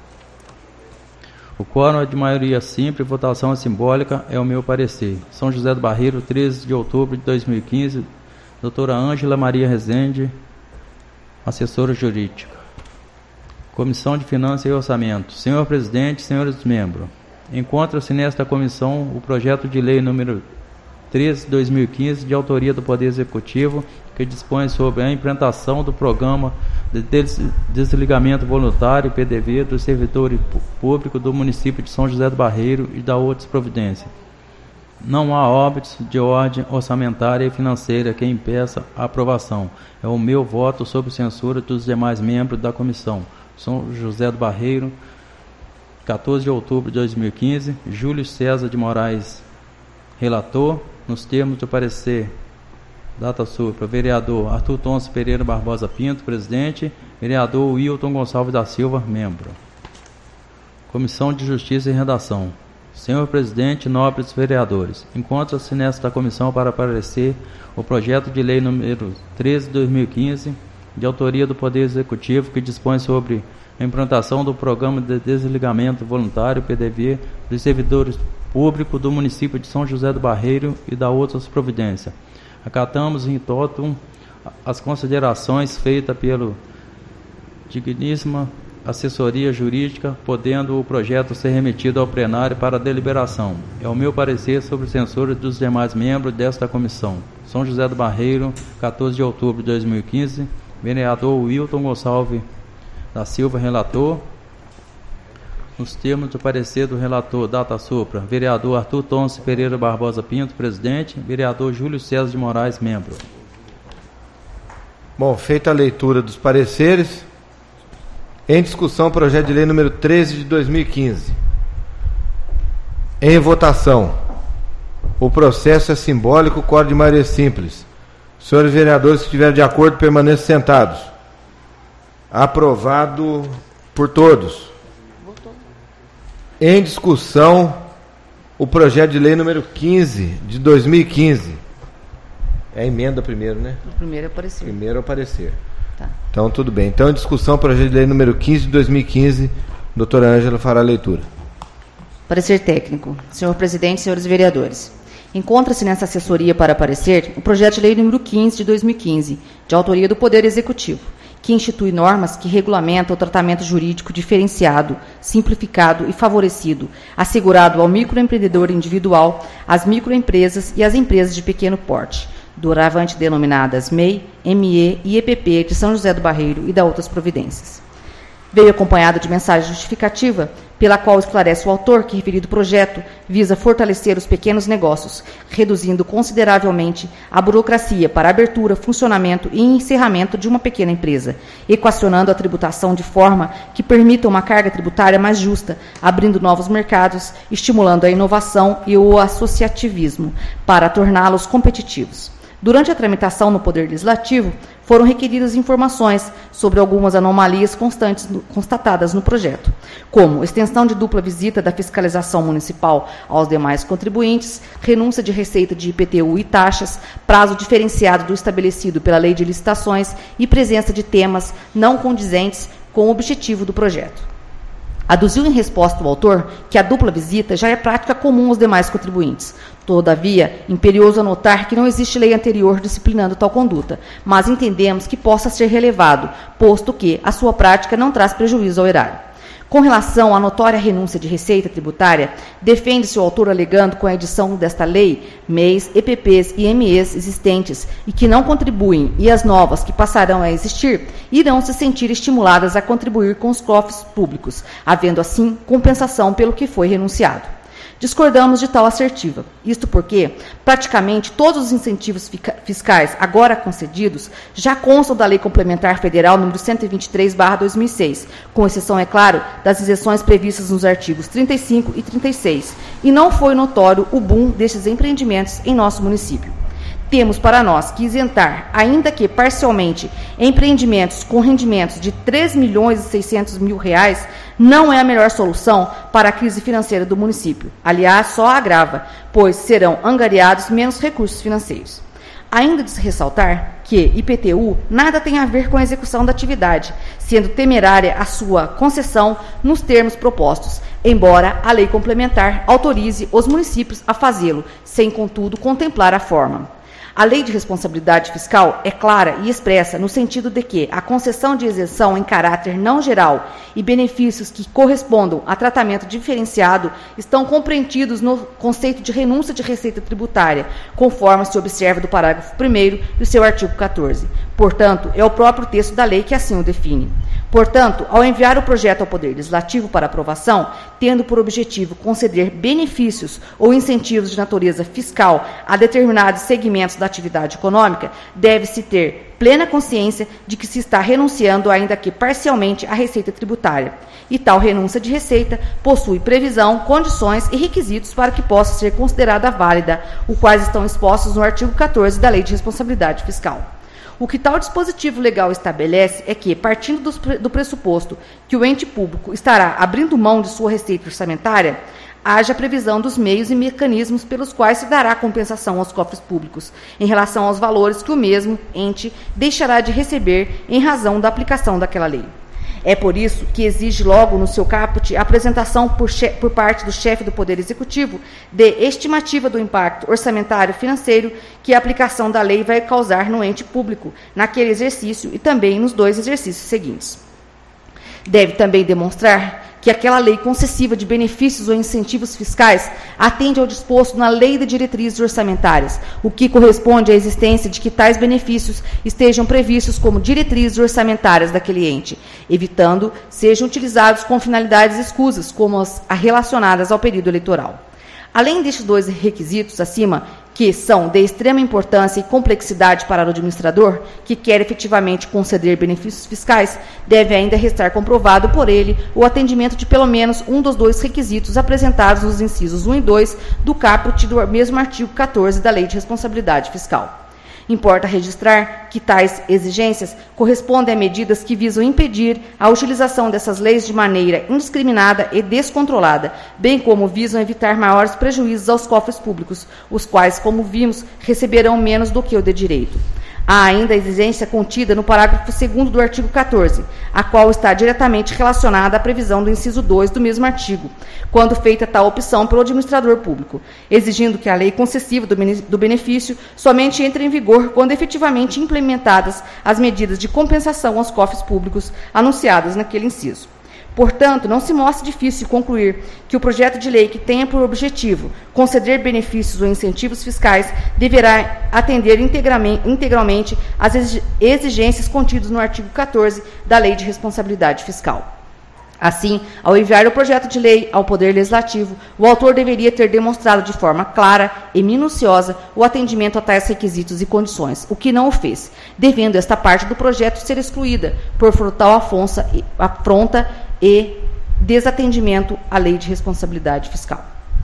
O quórum é de maioria simples, votação é simbólica, é o meu parecer. São José do Barreiro, treze de outubro de dois mil e quinze, doutora Ângela Maria Rezende, assessora jurídica. Comissão de Finanças e Orçamento. Senhor Presidente, senhores membros, encontra-se nesta comissão o projeto de lei número treze de dois mil e quinze, de autoria do Poder Executivo, que dispõe sobre a implantação do programa de desligamento voluntário, P D V, dos servidores públicos do município de São José do Barreiro e da outras providências. Não há óbitos de ordem orçamentária e financeira que impeça a aprovação. É o meu voto sob censura dos demais membros da comissão. São José do Barreiro, quatorze de outubro de dois mil e quinze, Júlio César de Moraes, relator, nos termos do parecer, data supra, vereador Arthur Tonce Pereira Barbosa Pinto, presidente, vereador Wilton Gonçalves da Silva, membro. Comissão de Justiça e Redação. Senhor Presidente, nobres vereadores, encontra-se nesta comissão para parecer o projeto de lei número treze de dois mil e quinze, de autoria do Poder Executivo, que dispõe sobre a implantação do Programa de Desligamento Voluntário, P D V, dos servidores públicos do município de São José do Barreiro e da outras providências. Acatamos em totum as considerações feitas pelo digníssima assessoria jurídica, podendo o projeto ser remetido ao plenário para deliberação. É o meu parecer sobre censura dos demais membros desta comissão. São José do Barreiro, quatorze de outubro de dois mil e quinze, vereador Wilton Gonçalves da Silva, relator. Nos termos do parecer do relator, data supra, vereador Arthur Tonce Pereira Barbosa Pinto, presidente, vereador Júlio César de Moraes, membro. Bom, feita a leitura dos pareceres, em discussão o projeto de lei número treze de dois mil e quinze. Em votação. O processo é simbólico, quórum de maioria simples. Senhores vereadores que estiverem de acordo, permaneçam sentados. Aprovado por todos. Em discussão, o projeto de lei número quinze de dois mil e quinze. É a emenda primeiro, né? O primeiro é o parecer. Primeiro é o parecer. Tá. Então, tudo bem. Então, em discussão, o projeto de lei número quinze de dois mil e quinze, doutora Ângela fará a leitura. Parecer técnico. Senhor Presidente, senhores vereadores, encontra-se nessa assessoria para parecer o projeto de lei número quinze de dois mil e quinze, de autoria do Poder Executivo, que institui normas que regulamentam o tratamento jurídico diferenciado, simplificado e favorecido, assegurado ao microempreendedor individual, às microempresas e às empresas de pequeno porte, doravante denominadas M E I, M E e E P P de São José do Barreiro e da outras providências. Veio acompanhado de mensagem justificativa, pela qual esclarece o autor que referido projeto visa fortalecer os pequenos negócios, reduzindo consideravelmente a burocracia para a abertura, funcionamento e encerramento de uma pequena empresa, equacionando a tributação de forma que permita uma carga tributária mais justa, abrindo novos mercados, estimulando a inovação e o associativismo, para torná-los competitivos. Durante a tramitação no Poder Legislativo, foram requeridas informações sobre algumas anomalias constantes no, constatadas no projeto, como extensão de dupla visita da fiscalização municipal aos demais contribuintes, renúncia de receita de I P T U e taxas, prazo diferenciado do estabelecido pela Lei de Licitações e presença de temas não condizentes com o objetivo do projeto. Aduziu em resposta o autor que a dupla visita já é prática comum aos demais contribuintes. Todavia, imperioso anotar que não existe lei anterior disciplinando tal conduta, mas entendemos que possa ser relevado, posto que a sua prática não traz prejuízo ao erário. Com relação à notória renúncia de receita tributária, defende-se o autor alegando com a edição desta lei, M E Is, E P Ps e M Es existentes e que não contribuem e as novas que passarão a existir irão se sentir estimuladas a contribuir com os cofres públicos, havendo assim compensação pelo que foi renunciado. Discordamos de tal assertiva, isto porque praticamente todos os incentivos fiscais agora concedidos já constam da Lei Complementar Federal número cento e vinte e três barra dois mil e seis, com exceção, é claro, das isenções previstas nos artigos trinta e cinco e trinta e seis, e não foi notório o boom destes empreendimentos em nosso município. Temos para nós que isentar, ainda que parcialmente, empreendimentos com rendimentos de três milhões e seiscentos mil reais não é a melhor solução para a crise financeira do município. Aliás, só agrava, pois serão angariados menos recursos financeiros. Ainda de se ressaltar que I P T U nada tem a ver com a execução da atividade, sendo temerária a sua concessão nos termos propostos, embora a lei complementar autorize os municípios a fazê-lo, sem, contudo, contemplar a forma. A Lei de Responsabilidade Fiscal é clara e expressa no sentido de que a concessão de isenção em caráter não geral e benefícios que correspondam a tratamento diferenciado estão compreendidos no conceito de renúncia de receita tributária, conforme se observa do parágrafo primeiro do seu artigo quatorze. Portanto, é o próprio texto da lei que assim o define. Portanto, ao enviar o projeto ao Poder Legislativo para aprovação, tendo por objetivo conceder benefícios ou incentivos de natureza fiscal a determinados segmentos da atividade econômica, deve-se ter plena consciência de que se está renunciando, ainda que parcialmente, à receita tributária. E tal renúncia de receita possui previsão, condições e requisitos para que possa ser considerada válida, os quais estão expostos no artigo quatorze da Lei de Responsabilidade Fiscal. O que tal dispositivo legal estabelece é que, partindo do, do pressuposto que o ente público estará abrindo mão de sua receita orçamentária, haja previsão dos meios e mecanismos pelos quais se dará compensação aos cofres públicos, em relação aos valores que o mesmo ente deixará de receber em razão da aplicação daquela lei. É por isso que exige logo no seu caput a apresentação por, por parte do chefe do Poder Executivo de estimativa do impacto orçamentário financeiro que a aplicação da lei vai causar no ente público, naquele exercício e também nos dois exercícios seguintes. Deve também demonstrar que aquela lei concessiva de benefícios ou incentivos fiscais atende ao disposto na Lei de Diretrizes Orçamentárias, o que corresponde à existência de que tais benefícios estejam previstos como diretrizes orçamentárias daquele ente, evitando sejam utilizados com finalidades escusas, como as relacionadas ao período eleitoral. Além destes dois requisitos acima, que são de extrema importância e complexidade para o administrador, que quer efetivamente conceder benefícios fiscais, deve ainda restar comprovado por ele o atendimento de pelo menos um dos dois requisitos apresentados nos incisos um e dois do caput do mesmo artigo quatorze da Lei de Responsabilidade Fiscal. Importa registrar que tais exigências correspondem a medidas que visam impedir a utilização dessas leis de maneira indiscriminada e descontrolada, bem como visam evitar maiores prejuízos aos cofres públicos, os quais, como vimos, receberão menos do que o de direito. Há ainda a exigência contida no parágrafo segundo do artigo quatorze, a qual está diretamente relacionada à previsão do inciso dois do mesmo artigo, quando feita tal opção pelo administrador público, exigindo que a lei concessiva do benefício somente entre em vigor quando efetivamente implementadas as medidas de compensação aos cofres públicos anunciadas naquele inciso. Portanto, não se mostra difícil concluir que o projeto de lei que tenha por objetivo conceder benefícios ou incentivos fiscais deverá atender integralmente às exigências contidas no artigo quatorze da Lei de Responsabilidade Fiscal. Assim, ao enviar o projeto de lei ao Poder Legislativo, o autor deveria ter demonstrado de forma clara e minuciosa o atendimento a tais requisitos e condições, o que não o fez, devendo esta parte do projeto ser excluída por frontal afronta e desatendimento à Lei de Responsabilidade Fiscal.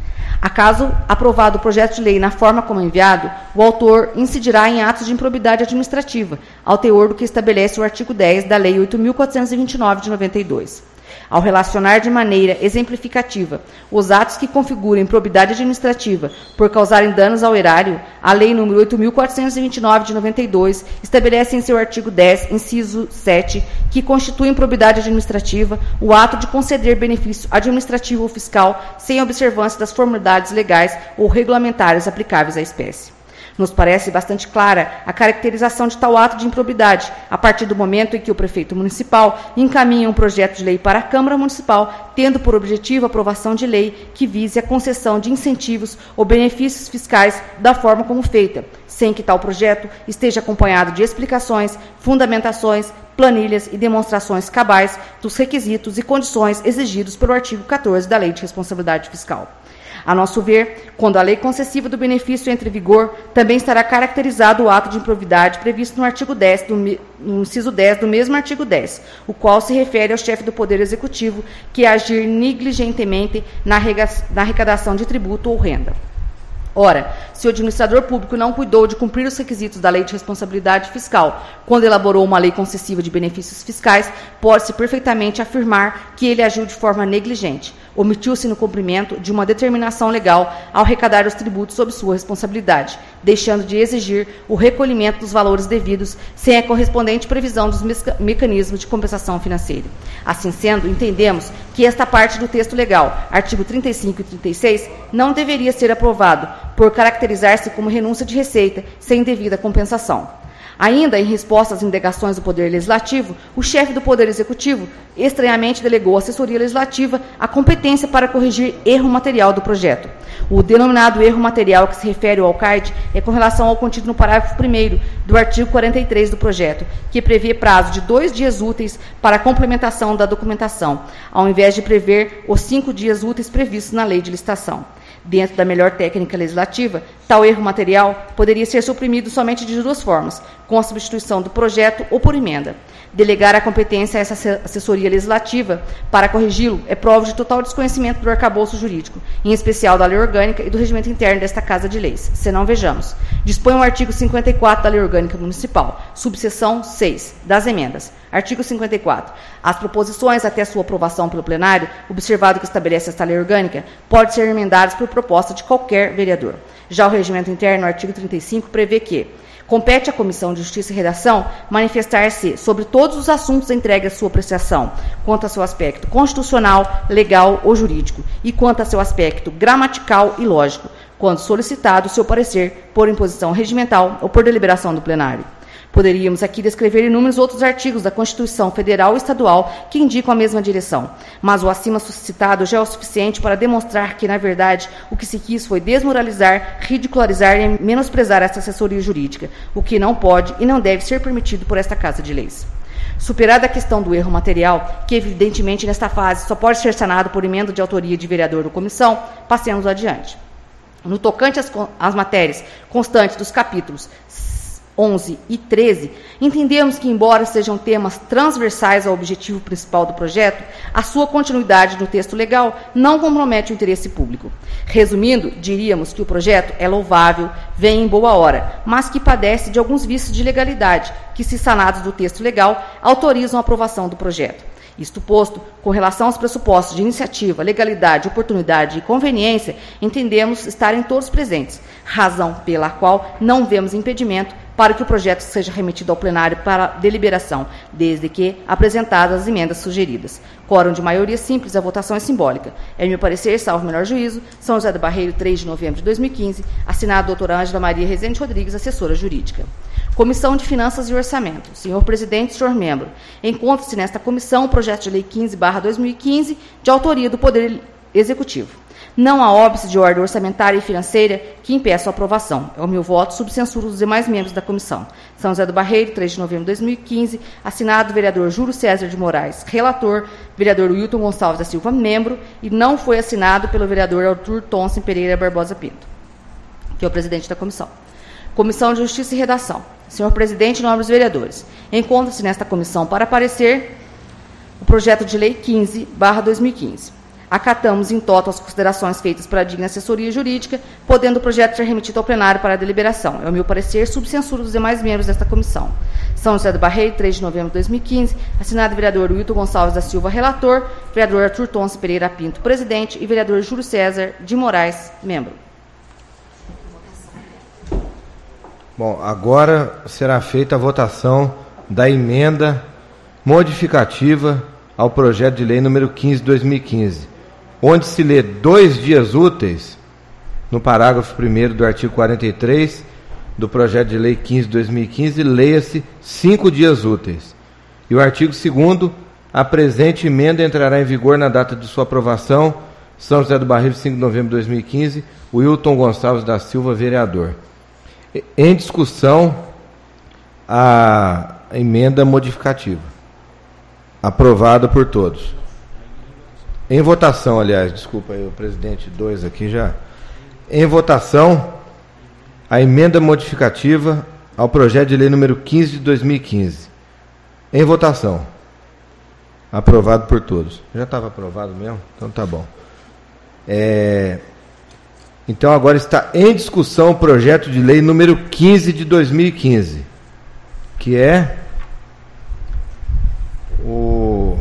Acaso aprovado o projeto de lei na forma como enviado, o autor incidirá em atos de improbidade administrativa, ao teor do que estabelece o artigo dez da Lei oito mil quatrocentos e vinte e nove de noventa e dois. Ao relacionar de maneira exemplificativa os atos que configuram improbidade administrativa por causarem danos ao erário, a Lei nº oito mil quatrocentos e vinte e nove de noventa e dois estabelece em seu artigo dez, inciso sete, que constitui improbidade administrativa o ato de conceder benefício administrativo ou fiscal sem observância das formalidades legais ou regulamentares aplicáveis à espécie. Nos parece bastante clara a caracterização de tal ato de improbidade, a partir do momento em que o prefeito municipal encaminha um projeto de lei para a Câmara Municipal, tendo por objetivo a aprovação de lei que vise a concessão de incentivos ou benefícios fiscais da forma como feita, sem que tal projeto esteja acompanhado de explicações, fundamentações, planilhas e demonstrações cabais dos requisitos e condições exigidos pelo artigo quatorze da Lei de Responsabilidade Fiscal. A nosso ver, quando a lei concessiva do benefício entre em vigor, também estará caracterizado o ato de improbidade previsto no artigo dez, do, no inciso dez do mesmo artigo dez, o qual se refere ao chefe do Poder Executivo que agir negligentemente na arrecadação de tributo ou renda. Ora, se o administrador público não cuidou de cumprir os requisitos da Lei de Responsabilidade Fiscal quando elaborou uma lei concessiva de benefícios fiscais, pode-se perfeitamente afirmar que ele agiu de forma negligente, omitiu-se no cumprimento de uma determinação legal ao arrecadar os tributos sob sua responsabilidade, deixando de exigir o recolhimento dos valores devidos sem a correspondente previsão dos mecanismos de compensação financeira. Assim sendo, entendemos que esta parte do texto legal, artigo trinta e cinco e trinta e seis, não deveria ser aprovado, por caracterizar-se como renúncia de receita sem devida compensação. Ainda em resposta às indagações do Poder Legislativo, o chefe do Poder Executivo estranhamente delegou à Assessoria Legislativa a competência para corrigir erro material do projeto. O denominado erro material que se refere ao CAID é com relação ao contido no parágrafo primeiro do artigo quarenta e três do projeto, que prevê prazo de dois dias úteis para a complementação da documentação, ao invés de prever os cinco dias úteis previstos na Lei de Licitação. Dentro da melhor técnica legislativa, tal erro material poderia ser suprimido somente de duas formas, com a substituição do projeto ou por emenda. Delegar a competência a essa assessoria legislativa para corrigi-lo é prova de total desconhecimento do arcabouço jurídico, em especial da lei orgânica e do regimento interno desta Casa de Leis. Senão, vejamos. Dispõe o artigo cinquenta e quatro da Lei Orgânica Municipal, subseção seis, das emendas. Artigo cinquenta e quatro. As proposições até sua aprovação pelo plenário, observado que estabelece esta lei orgânica, podem ser emendadas por proposta de qualquer vereador. Já o regimento interno, artigo trinta e cinco, prevê que compete à Comissão de Justiça e Redação manifestar-se sobre todos os assuntos entregues à sua apreciação, quanto a seu aspecto constitucional, legal ou jurídico, e quanto a seu aspecto gramatical e lógico, quando solicitado o seu parecer por imposição regimental ou por deliberação do plenário. Poderíamos aqui descrever inúmeros outros artigos da Constituição Federal e Estadual que indicam a mesma direção, mas o acima suscitado já é o suficiente para demonstrar que, na verdade, o que se quis foi desmoralizar, ridicularizar e menosprezar essa assessoria jurídica, o que não pode e não deve ser permitido por esta Casa de Leis. Superada a questão do erro material, que evidentemente nesta fase só pode ser sanado por emenda de autoria de vereador ou comissão, passemos adiante. No tocante às, às matérias constantes dos capítulos onze e treze, entendemos que, embora sejam temas transversais ao objetivo principal do projeto, a sua continuidade no texto legal não compromete o interesse público. Resumindo, diríamos que o projeto é louvável, vem em boa hora, mas que padece de alguns vícios de legalidade, que, se sanados do texto legal, autorizam a aprovação do projeto. Isto posto, com relação aos pressupostos de iniciativa, legalidade, oportunidade e conveniência, entendemos estarem todos presentes, razão pela qual não vemos impedimento para que o projeto seja remetido ao plenário para deliberação, desde que apresentadas as emendas sugeridas. Quórum de maioria simples, a votação é simbólica. É meu parecer, salvo melhor juízo, São José do Barreiro, três de novembro de dois mil e quinze, assinado doutora Ângela Maria Rezende Rodrigues, assessora jurídica. Comissão de Finanças e Orçamento. Senhor presidente, senhor membro, encontra-se nesta comissão o projeto de lei quinze barra dois mil e quinze, de autoria do Poder Executivo. Não há óbice de ordem orçamentária e financeira que impeça a aprovação. É o meu voto sob censura dos demais membros da comissão. São José do Barreiro, três de novembro de dois mil e quinze, assinado vereador Júlio César de Moraes, relator, vereador Wilton Gonçalves da Silva, membro, e não foi assinado pelo vereador Arthur Thomson Pereira Barbosa Pinto, que é o presidente da comissão. Comissão de Justiça e Redação. Senhor presidente e nobres vereadores, encontra-se nesta comissão para parecer o projeto de lei quinze barra dois mil e quinze. Acatamos em toto as considerações feitas pela digna assessoria jurídica, podendo o projeto ser remetido ao plenário para a deliberação. É o meu parecer, sob censura dos demais membros desta comissão. São José do Barreiro, três de novembro de dois mil e quinze, assinado vereador Wilton Gonçalves da Silva, relator, vereador Arthur Thomson Pereira Pinto, presidente, e vereador Júlio César de Moraes, membro. Bom, agora será feita a votação da emenda modificativa ao projeto de lei número quinze de dois mil e quinze, onde se lê dois dias úteis, no parágrafo primeiro do artigo quarenta e três, do projeto de lei quinze de dois mil e quinze, leia-se cinco dias úteis. E o artigo segundo, a presente emenda entrará em vigor na data de sua aprovação. São José do Barreiro, cinco de novembro de dois mil e quinze, Wilton Gonçalves da Silva, vereador. Em discussão, a emenda modificativa. Aprovada por todos. Em votação, aliás, desculpa aí, o presidente dois aqui já. Em votação, a emenda modificativa ao projeto de lei número quinze de dois mil e quinze. Em votação. Aprovado por todos. Já estava aprovado mesmo? Então tá bom. É... Então agora está em discussão o projeto de lei número quinze de dois mil e quinze, que é o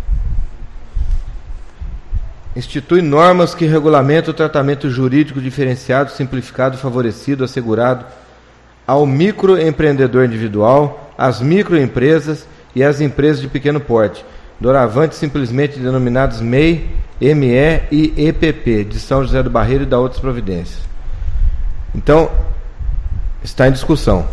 institui normas que regulamentam o tratamento jurídico diferenciado, simplificado, favorecido, assegurado ao microempreendedor individual, às microempresas e às empresas de pequeno porte, doravante simplesmente denominados M E I, M E e E P P, de São José do Barreiro e da outras providências. Então, está em discussão.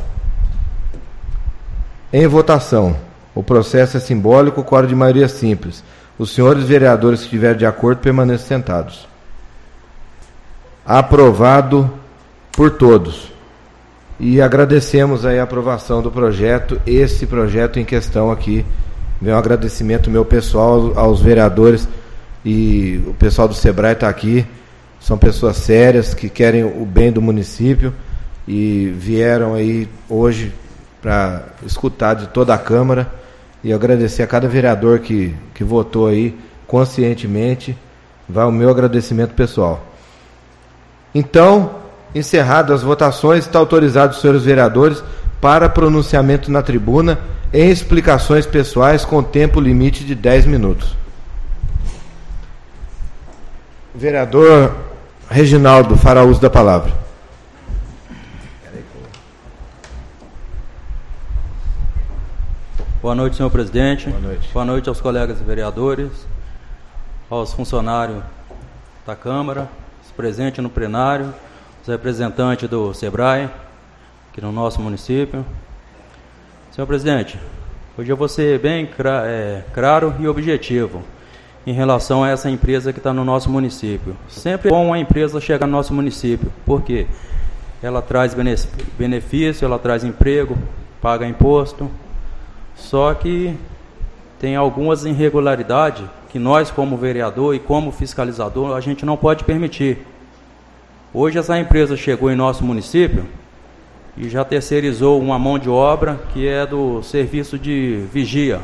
Em votação, o processo é simbólico, quórum de maioria simples. Os senhores vereadores que estiverem de acordo permaneçam sentados. Aprovado por todos. E agradecemos aí a aprovação do projeto, esse projeto em questão aqui. Vem um agradecimento meu pessoal aos vereadores, e o pessoal do Sebrae está aqui. São pessoas sérias que querem o bem do município e vieram aí hoje para escutar de toda a Câmara, e agradecer a cada vereador que, que votou aí conscientemente. Vai o meu agradecimento pessoal. Então, encerradas as votações, está autorizado os senhores vereadores para pronunciamento na tribuna em explicações pessoais com tempo limite de dez minutos. Vereador Reginaldo fará uso da palavra. Boa noite, senhor presidente. Boa noite. Boa noite aos colegas vereadores, aos funcionários da Câmara, os presentes no plenário, os representantes do Sebrae, aqui no nosso município. Senhor presidente, hoje eu vou ser bem é, claro e objetivo em relação a essa empresa que está no nosso município. Sempre é bom a empresa chegar no nosso município, porque ela traz benefício, ela traz emprego, paga imposto. Só que tem algumas irregularidades que nós, como vereador e como fiscalizador, a gente não pode permitir. Hoje essa empresa chegou em nosso município e já terceirizou uma mão de obra que é do serviço de vigia.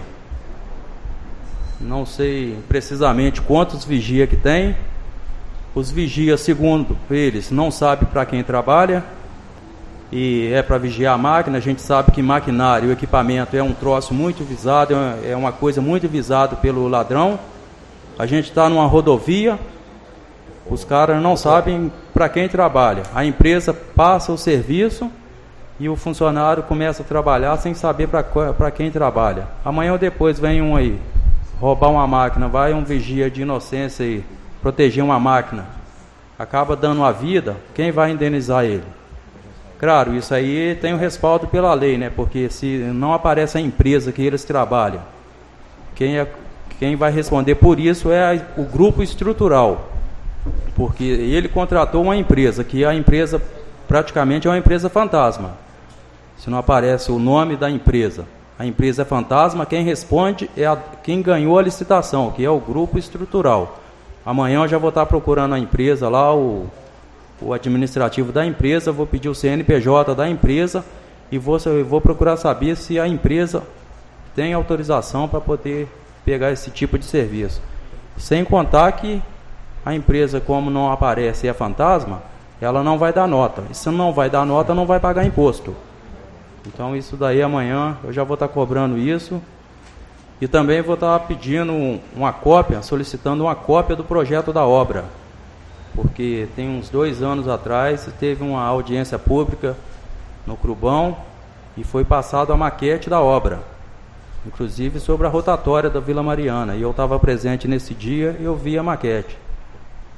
Não sei precisamente quantos vigia que tem. Os vigias, segundo eles, não sabem para quem trabalha, e é para vigiar a máquina. A gente sabe que maquinário, o equipamento é um troço muito visado, é uma coisa muito visada pelo ladrão. A gente está numa rodovia, os caras não sabem para quem trabalha. A empresa passa o serviço e o funcionário começa a trabalhar sem saber para quem trabalha. Amanhã ou depois vem um aí roubar uma máquina, vai um vigia de inocência aí proteger uma máquina, acaba dando a vida, quem vai indenizar ele? Claro, isso aí tem o respaldo pela lei, né? Porque se não aparece a empresa que eles trabalham, quem, é, quem vai responder por isso é a, o grupo estrutural, porque ele contratou uma empresa, que a empresa praticamente é uma empresa fantasma. Se não aparece o nome da empresa, a empresa é fantasma, quem responde é a, quem ganhou a licitação, que é o grupo estrutural. Amanhã eu já vou estar procurando a empresa lá, o... o administrativo da empresa, vou pedir o C N P J da empresa e vou, vou procurar saber se a empresa tem autorização para poder pegar esse tipo de serviço. Sem contar que a empresa, como não aparece e é fantasma, ela não vai dar nota. E se não vai dar nota, não vai pagar imposto. Então isso daí amanhã eu já vou estar cobrando isso. E também vou estar pedindo uma cópia, solicitando uma cópia do projeto da obra. Porque tem uns dois anos atrás teve uma audiência pública no Crubão e foi passado a maquete da obra, inclusive sobre a rotatória da Vila Mariana, e eu estava presente nesse dia e eu vi a maquete.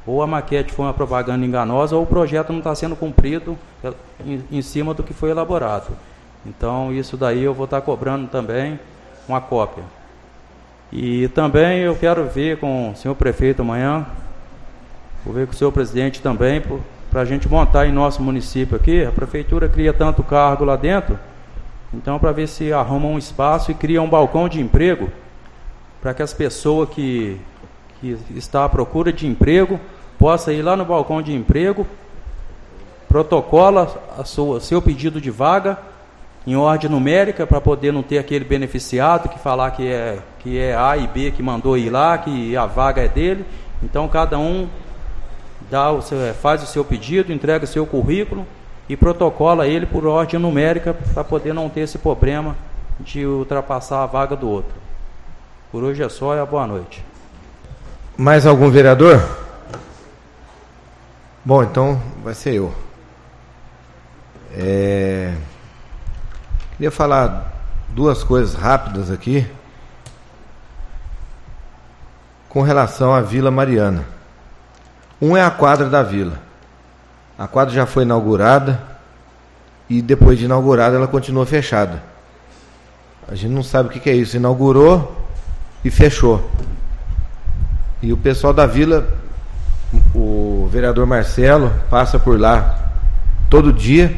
ou a maquete foi uma propaganda enganosa, ou o projeto não está sendo cumprido em, em cima do que foi elaborado. Então, isso daí eu vou estar cobrando também uma cópia. E também eu quero ver com o senhor prefeito amanhã, vou ver com o senhor presidente também, para a gente montar em nosso município aqui. A prefeitura cria tanto cargo lá dentro, então para ver se arruma um espaço e cria um balcão de emprego, para que as pessoas que, que estão à procura de emprego possam ir lá no balcão de emprego, protocola a sua, seu pedido de vaga em ordem numérica, para poder não ter aquele beneficiado que falar que é, que é A e B que mandou ir lá, que a vaga é dele. Então cada um dá o seu, faz o seu pedido, entrega o seu currículo e protocola ele por ordem numérica, para poder não ter esse problema de ultrapassar a vaga do outro. Por hoje é só e a boa noite. Mais algum vereador? Bom, então vai ser eu. É... Queria falar duas coisas rápidas aqui com relação à Vila Mariana. Um é a quadra da Vila. A quadra já foi inaugurada e depois de inaugurada ela continua fechada. A gente não sabe o que é isso. Inaugurou e fechou. E o pessoal da Vila, o vereador Marcelo, passa por lá todo dia.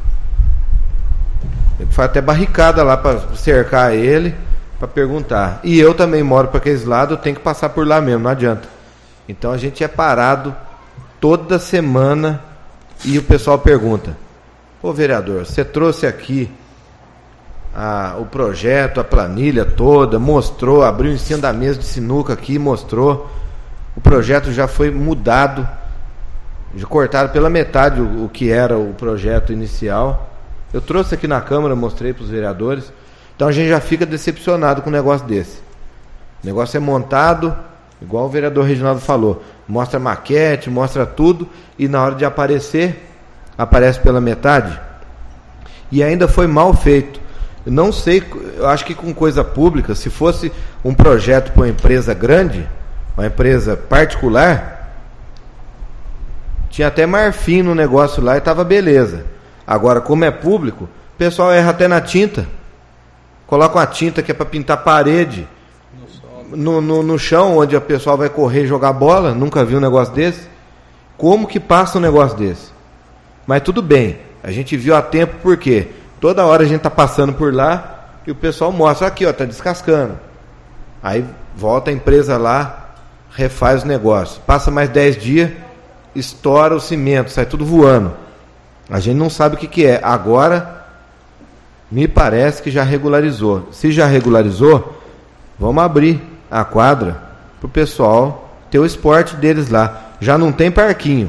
Ele faz até barricada lá para cercar ele, para perguntar. E eu também moro para aqueles lados, eu tenho que passar por lá mesmo, não adianta. Então a gente é parado toda semana e o pessoal pergunta: ô vereador, você trouxe aqui a, o projeto, a planilha toda, mostrou, abriu em cima da mesa de sinuca aqui, mostrou. O projeto já foi mudado, já cortaram pela metade o, o que era o projeto inicial. Eu trouxe aqui na Câmara, mostrei para os vereadores. Então a gente já fica decepcionado com um negócio desse. O negócio é montado, igual o vereador Reginaldo falou, mostra maquete, mostra tudo, e na hora de aparecer, aparece pela metade. E ainda foi mal feito. Eu não sei, eu acho que com coisa pública, se fosse um projeto para uma empresa grande, uma empresa particular, tinha até marfim no negócio lá e estava beleza. Agora, como é público, o pessoal erra até na tinta. Coloca uma tinta que é para pintar parede no, no, no chão, onde o pessoal vai correr e jogar bola. Nunca vi um negócio desse. Como que passa um negócio desse? Mas tudo bem, a gente viu a tempo, porque toda hora a gente está passando por lá e o pessoal mostra, aqui ó, está descascando. Aí volta a empresa lá, refaz o negócio. Passa mais dez dias, estoura o cimento, sai tudo voando. A gente não sabe o que, que é. Agora, me parece que já regularizou. Se já regularizou, vamos abrir a quadra para o pessoal ter o esporte deles lá. Já não tem parquinho.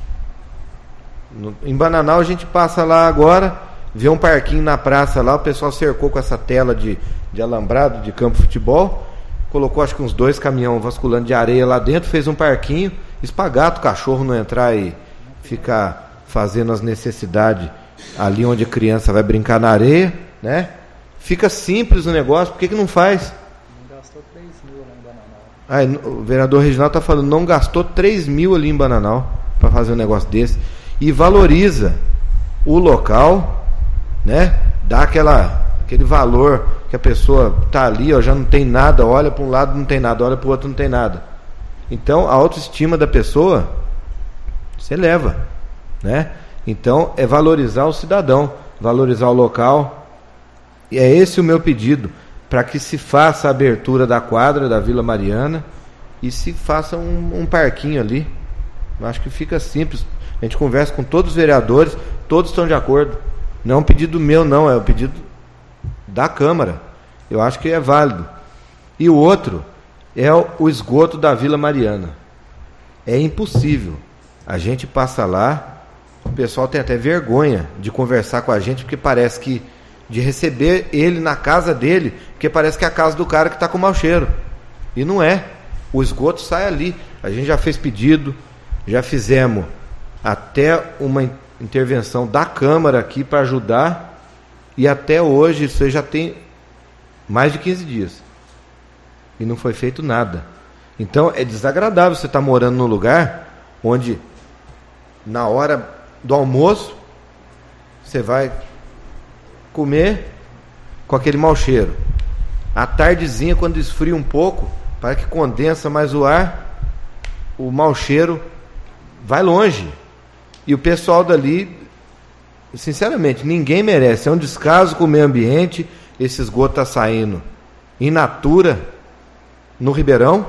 No, em Bananal a gente passa lá agora, vê um parquinho na praça lá, o pessoal cercou com essa tela de, de alambrado de campo de futebol, colocou acho que uns dois caminhão vasculando de areia lá dentro, fez um parquinho, espagato, o cachorro não entrar e ficar fazendo as necessidades ali onde a criança vai brincar na areia, né? Fica simples o negócio, por que que não faz? Não gastou três mil lá em Bananal. Ah, o vereador Reginaldo está falando, não gastou três mil ali em Bananal para fazer um negócio desse. E valoriza o local, né? Dá aquela, aquele valor que a pessoa está ali, ó, já não tem nada, olha para um lado não tem nada, olha para o outro não tem nada. Então a autoestima da pessoa você leva. Né? Então é valorizar o cidadão, valorizar o local. E é esse o meu pedido, para que se faça a abertura da quadra da Vila Mariana e se faça um, um parquinho ali. Eu acho que fica simples. A gente conversa com todos os vereadores, todos estão de acordo. Não é um pedido meu não, é um pedido da Câmara. Eu acho que é válido. E o outro é o, o esgoto da Vila Mariana. É impossível. A gente passa lá, o pessoal tem até vergonha de conversar com a gente, porque parece que, de receber ele na casa dele, porque parece que é a casa do cara que está com mau cheiro. E não é. O esgoto sai ali. A gente já fez pedido, já fizemos até uma intervenção da Câmara aqui para ajudar, e até hoje, isso já tem mais de quinze dias. E não foi feito nada. Então é desagradável você estar morando num lugar onde na hora do almoço você vai comer com aquele mau cheiro. À tardezinha, quando esfria um pouco, para que condensa mais o ar, o mau cheiro vai longe. E o pessoal dali, sinceramente, ninguém merece. É um descaso com o meio ambiente. Esse esgoto está saindo in natura no Ribeirão.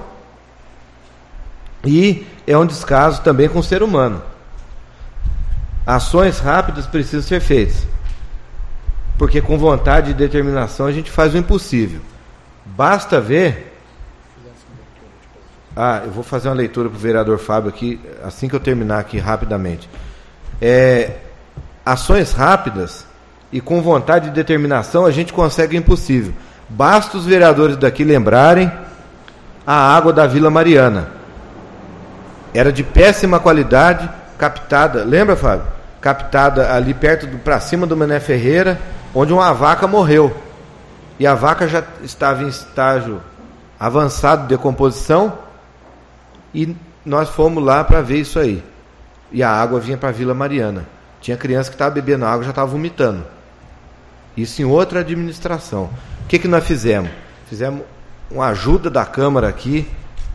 E é um descaso também com o ser humano. Ações rápidas precisam ser feitas, porque com vontade e determinação a gente faz o impossível. Basta ver... Ah, eu vou fazer uma leitura para o vereador Fábio aqui, assim que eu terminar aqui rapidamente. É, ações rápidas e com vontade e determinação a gente consegue o impossível. Basta os vereadores daqui lembrarem a água da Vila Mariana. Era de péssima qualidade, captada, lembra, Fábio? Captada ali perto, do, para cima do Mané Ferreira, onde uma vaca morreu. E a vaca já estava em estágio avançado de decomposição, e nós fomos lá para ver isso aí. E a água vinha para a Vila Mariana. Tinha criança que estava bebendo água e já estava vomitando. Isso em outra administração. O que, que nós fizemos? Fizemos uma ajuda da Câmara aqui,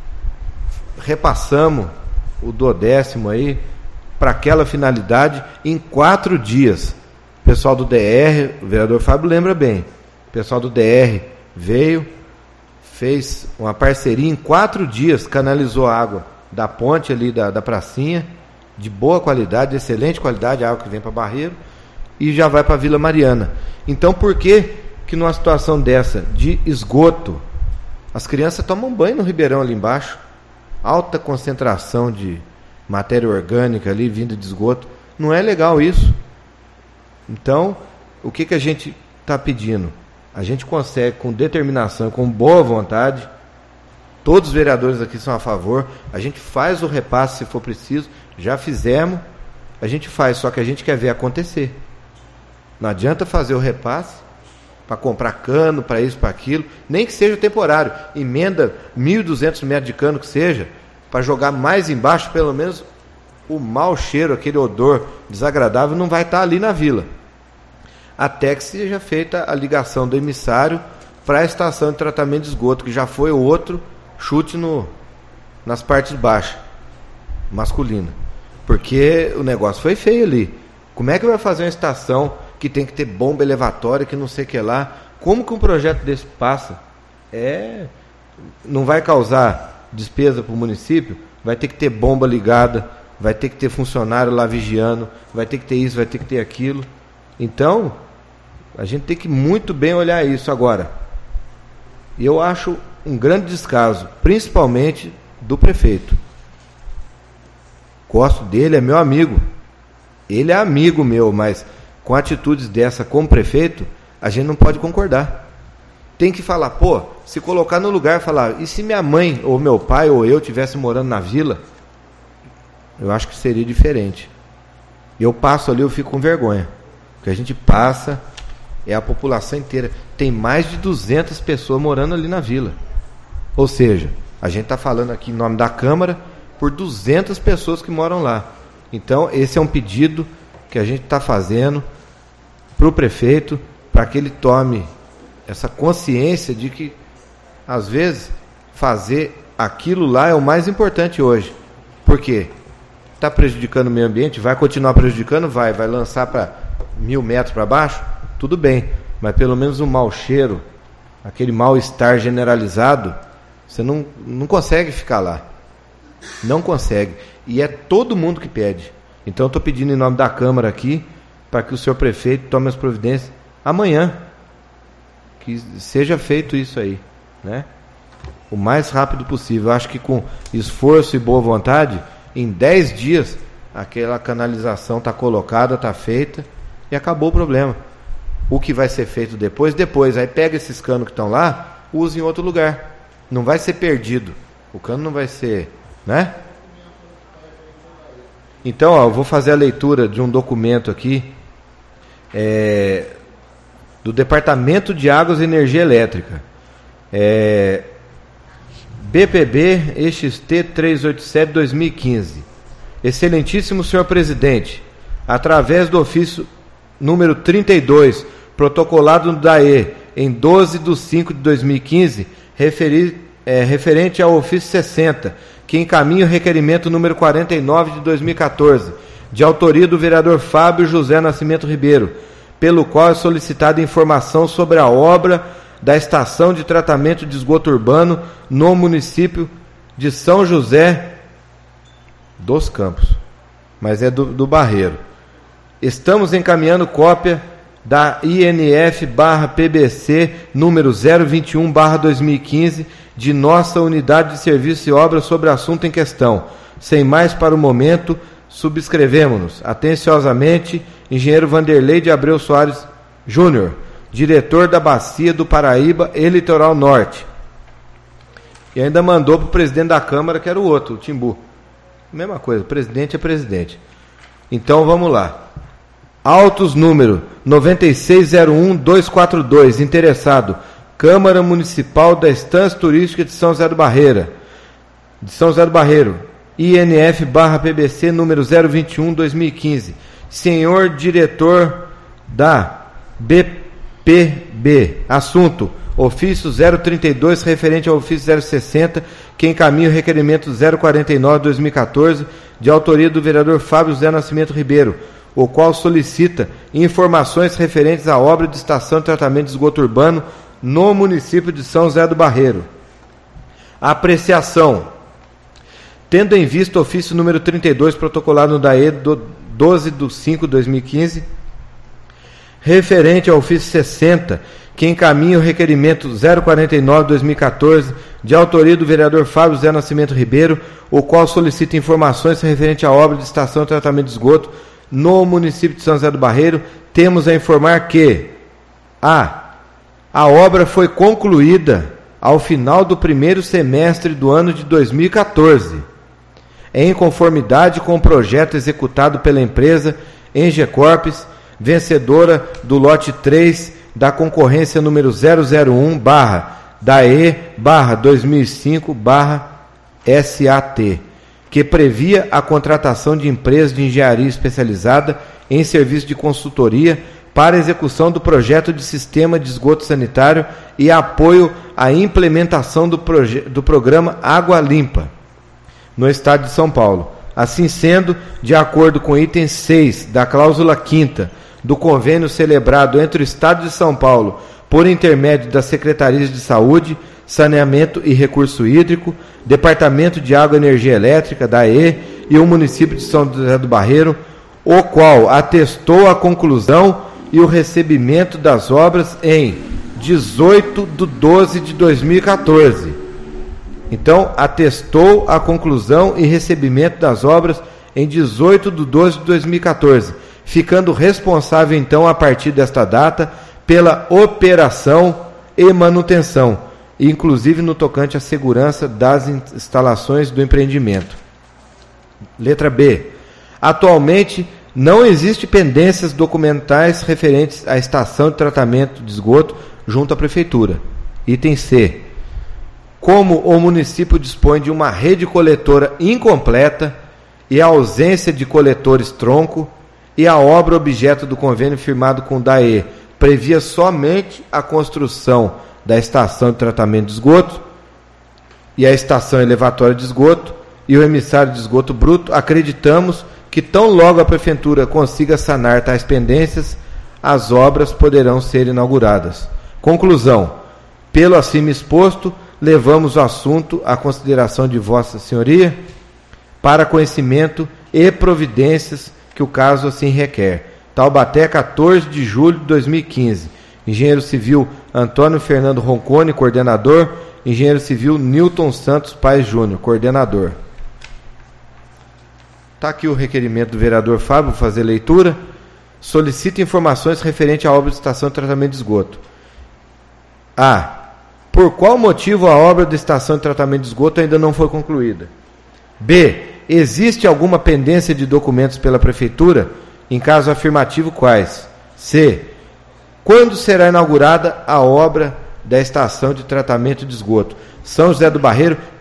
repassamos o duodécimo aí para aquela finalidade em quatro dias. O pessoal do D R, o vereador Fábio lembra bem, o pessoal do D R veio, fez uma parceria, em quatro dias canalizou a água da ponte ali da, da pracinha, de boa qualidade, de excelente qualidade, a água que vem para Barreiro, e já vai para a Vila Mariana. Então por que que numa situação dessa de esgoto, as crianças tomam banho no Ribeirão ali embaixo, alta concentração de matéria orgânica ali vindo de esgoto, não é legal isso. Então, o que que a gente está pedindo? A gente consegue com determinação, com boa vontade, todos os vereadores aqui são a favor, a gente faz o repasse se for preciso, já fizemos, a gente faz, só que a gente quer ver acontecer. Não adianta fazer o repasse para comprar cano, para isso, para aquilo, nem que seja temporário, emenda mil e duzentos metros de cano que seja, para jogar mais embaixo, pelo menos o mau cheiro, aquele odor desagradável não vai estar ali na vila. Até que seja feita a ligação do emissário para a estação de tratamento de esgoto, que já foi o outro chute no, nas partes baixas, masculina. Porque o negócio foi feio ali. Como é que vai fazer uma estação que tem que ter bomba elevatória, que não sei o que lá? Como que um projeto desse passa? É, não vai causar despesa para o município? Vai ter que ter bomba ligada, vai ter que ter funcionário lá vigiando, vai ter que ter isso, vai ter que ter aquilo. Então, a gente tem que muito bem olhar isso agora. E eu acho um grande descaso, principalmente do prefeito. Gosto dele, é meu amigo. Ele é amigo meu, mas com atitudes dessa como prefeito, a gente não pode concordar. Tem que falar, pô, se colocar no lugar e falar, e se minha mãe, ou meu pai, ou eu tivesse morando na vila, eu acho que seria diferente. Eu passo ali, eu fico com vergonha. Porque a gente passa, é a população inteira. Tem mais de duzentas pessoas morando ali na vila. Ou seja, a gente está falando aqui em nome da Câmara por duzentas pessoas que moram lá. Então, esse é um pedido que a gente está fazendo para o prefeito, para que ele tome essa consciência de que, às vezes, fazer aquilo lá é o mais importante hoje. Por quê? Está prejudicando o meio ambiente? Vai continuar prejudicando? Vai. Vai lançar para mil metros para baixo? Tudo bem. Mas pelo menos o mau cheiro, aquele mal-estar generalizado, você não, não consegue ficar lá. Não consegue. E é todo mundo que pede. Então eu estou pedindo em nome da Câmara aqui, para que o senhor prefeito tome as providências amanhã. Que seja feito isso aí, né? O mais rápido possível. Eu acho que com esforço e boa vontade, em dez dias, aquela canalização está colocada, está feita, e acabou o problema. O que vai ser feito depois, depois. Aí pega esses canos que estão lá, usa em outro lugar. Não vai ser perdido. O cano não vai ser, né? Então, ó, eu vou fazer a leitura de um documento aqui, é, do Departamento de Águas e Energia Elétrica. É, B P B E X T trezentos e oitenta e sete barra dois mil e quinze. Excelentíssimo senhor presidente, através do ofício número trinta e dois, protocolado no D A E em doze de cinco de dois mil e quinze, referi, é, referente ao ofício sessenta, que encaminha o requerimento número quarenta e nove de dois mil e quatorze, de autoria do vereador Fábio José Nascimento Ribeiro, pelo qual é solicitada informação sobre a obra da estação de tratamento de esgoto urbano no município de São José dos Campos, mas é do, do Barreiro. Estamos encaminhando cópia da I N F barra P B C número zero vinte e um barra dois mil e quinze de nossa unidade de serviço e obra sobre o assunto em questão. Sem mais para o momento, subscrevemos-nos. Atenciosamente, engenheiro Vanderlei de Abreu Soares Júnior, diretor da Bacia do Paraíba e Litoral Norte. E ainda mandou para o presidente da Câmara, que era o outro, o Timbu. Mesma coisa, presidente é presidente. Então vamos lá. Autos número nove seis zero um dois quatro dois, interessado, Câmara Municipal da Estância Turística de São José do Barreira, de São José do Barreiro, I N F barra P B C número zero vinte e um barra dois mil e quinze. Senhor diretor da B P B, assunto, ofício zero trinta e dois, referente ao ofício zero sessenta, que encaminha o requerimento zero quarenta e nove barra dois mil e quatorze, de autoria do vereador Fábio José Nascimento Ribeiro, o qual solicita informações referentes à obra de estação de tratamento de esgoto urbano no município de São José do Barreiro. Apreciação. Tendo em vista o ofício número trinta e dois, protocolado no D A E do doze de cinco de dois mil e quinze, referente ao ofício sessenta, que encaminha o requerimento zero quarenta e nove barra dois mil e quatorze, de autoria do vereador Fábio José Nascimento Ribeiro, o qual solicita informações referentes à obra de estação de tratamento de esgoto no município de São José do Barreiro, temos a informar que a. A obra foi concluída ao final do primeiro semestre do ano de dois mil e quatorze, em conformidade com o projeto executado pela empresa Engecorpes, vencedora do lote três da concorrência número zero zero um barra D A E barra dois mil e cinco barra S A T, que previa a contratação de empresas de engenharia especializada em serviço de consultoria para a execução do projeto de sistema de esgoto sanitário e apoio à implementação do, do programa Água Limpa no Estado de São Paulo. Assim sendo, de acordo com o item seis da cláusula quinta do convênio celebrado entre o Estado de São Paulo por intermédio das Secretarias de Saúde, Saneamento e Recurso Hídrico, Departamento de Água e Energia Elétrica, D A E, e o município de São José do Barreiro, o qual atestou a conclusão e o recebimento das obras em dezoito de doze de dois mil e quatorze. Então, atestou a conclusão e recebimento das obras em dezoito de doze de dois mil e quatorze, ficando responsável, então, a partir desta data, pela operação e manutenção, inclusive no tocante à segurança das instalações do empreendimento. Letra B. Atualmente, não existe pendências documentais referentes à estação de tratamento de esgoto junto à Prefeitura. Item C. Como o município dispõe de uma rede coletora incompleta e a ausência de coletores tronco, e a obra objeto do convênio firmado com o D A E previa somente a construção da estação de tratamento de esgoto e a estação elevatória de esgoto e o emissário de esgoto bruto, acreditamos que tão logo a Prefeitura consiga sanar tais pendências, as obras poderão ser inauguradas. Conclusão. Pelo acima exposto, levamos o assunto à consideração de Vossa Senhoria para conhecimento e providências que o caso assim requer. Taubaté, quatorze de julho de dois mil e quinze. Engenheiro Civil Antônio Fernando Roncone, coordenador. Engenheiro Civil Newton Santos Paes Júnior, coordenador. Está aqui o requerimento do vereador Fábio, vou fazer leitura. Solicita informações referente à obra de estação de tratamento de esgoto. A. Por qual motivo a obra de estação de tratamento de esgoto ainda não foi concluída? B. Existe alguma pendência de documentos pela Prefeitura? Em caso afirmativo, quais? C. Quando será inaugurada a obra da estação de tratamento de esgoto? São José do Barreiro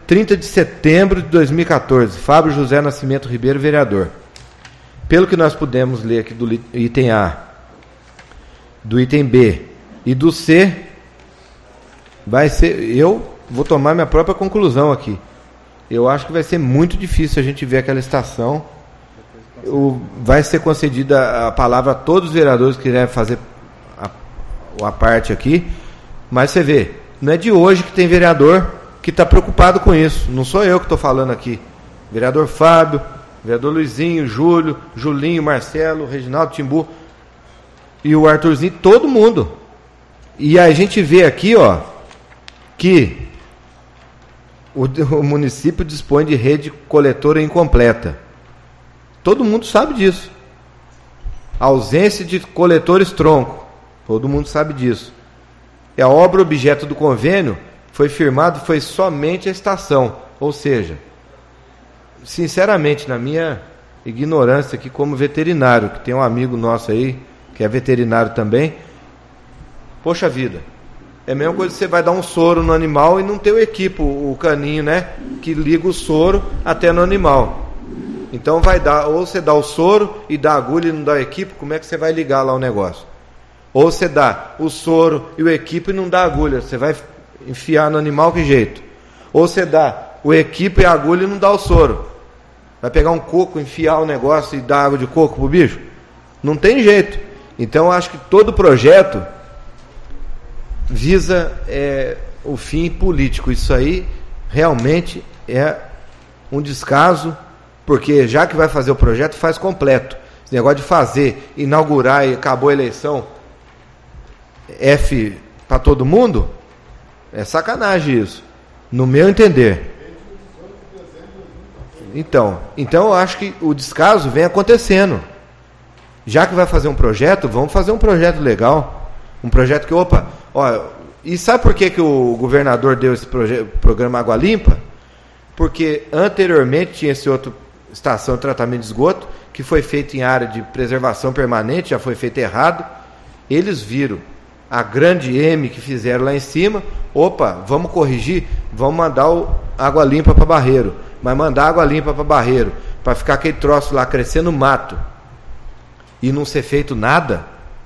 trinta de setembro de dois mil e quatorze, Fábio José Nascimento Ribeiro, vereador. Pelo que nós pudemos ler aqui do item A, do item B e do C, vai ser, eu vou tomar minha própria conclusão aqui. Eu acho que vai ser muito difícil a gente ver aquela estação. O, vai ser concedida a palavra a todos os vereadores que quiserem fazer a, a parte aqui, mas você vê, não é de hoje que tem vereador que está preocupado com isso. Não sou eu que estou falando aqui. Vereador Fábio, vereador Luizinho, Júlio, Julinho, Marcelo, Reginaldo Timbu e o Arthurzinho, todo mundo. E a gente vê aqui, ó, que o, o município dispõe de rede coletora incompleta. Todo mundo sabe disso. Ausência de coletores tronco. Todo mundo sabe disso. E a obra objeto do convênio foi firmado, foi somente a estação. Ou seja, sinceramente, na minha ignorância aqui como veterinário, que tem um amigo nosso aí, que é veterinário também, poxa vida, é a mesma coisa que você vai dar um soro no animal e não ter o equipo, o caninho, né, que liga o soro até no animal. Então vai dar, ou você dá o soro e dá a agulha e não dá a equipe, como é que você vai ligar lá o negócio? Ou você dá o soro e o equipe e não dá a agulha, você vai enfiar no animal, que jeito? Ou você dá o equipe e a agulha e não dá o soro, vai pegar um coco, enfiar o negócio e dar água de coco pro bicho? Não tem jeito. Então eu acho que todo projeto visa é, o fim político. Isso aí realmente é um descaso, porque já que vai fazer o projeto, faz completo. Esse negócio de fazer, inaugurar e acabou a eleição, F para todo mundo, é sacanagem isso, no meu entender. Então, então eu acho que o descaso vem acontecendo. Já que vai fazer um projeto, vamos fazer um projeto legal. Um projeto que, opa, ó, e sabe por que, que o governador deu esse proje- programa Água Limpa? Porque anteriormente tinha esse outro estação de tratamento de esgoto, que foi feito em área de preservação permanente, já foi feito errado. Eles viram a grande M que fizeram lá em cima, opa, vamos corrigir, vamos mandar o água limpa para Barreiro, mas mandar água limpa para Barreiro, para ficar aquele troço lá crescendo mato e não ser feito nada,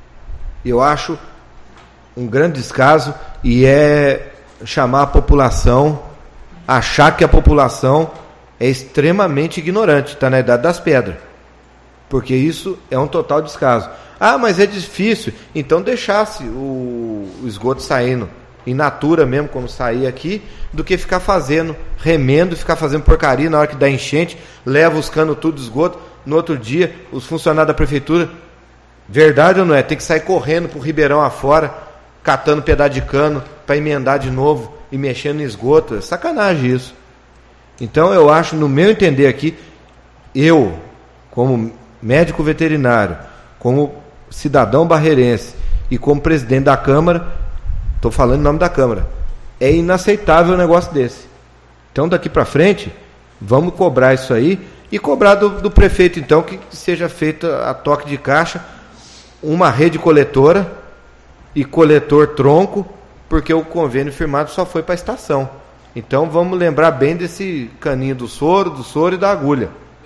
eu acho um grande descaso, e é chamar a população, achar que a população é extremamente ignorante, está na idade das pedras, porque isso é um total descaso. Ah, mas é difícil, então deixasse o, o esgoto saindo in natura mesmo, como sair aqui, do que ficar fazendo remendo, ficar fazendo porcaria na hora que dá enchente, leva os canos tudo de esgoto, no outro dia os funcionários da prefeitura, verdade ou não é, tem que sair correndo pro Ribeirão afora, catando pedaço de cano para emendar de novo e mexendo em esgoto. É sacanagem isso. Então eu acho, no meu entender aqui, eu, como médico veterinário, como cidadão barreirense e como presidente da Câmara, estou falando em nome da Câmara, é inaceitável um negócio desse. Então daqui para frente, vamos cobrar isso aí e cobrar do, do prefeito então que seja feita a toque de caixa uma rede coletora e coletor tronco, porque o convênio firmado só foi para a estação. Então vamos lembrar bem desse caninho do soro, do soro e da agulha.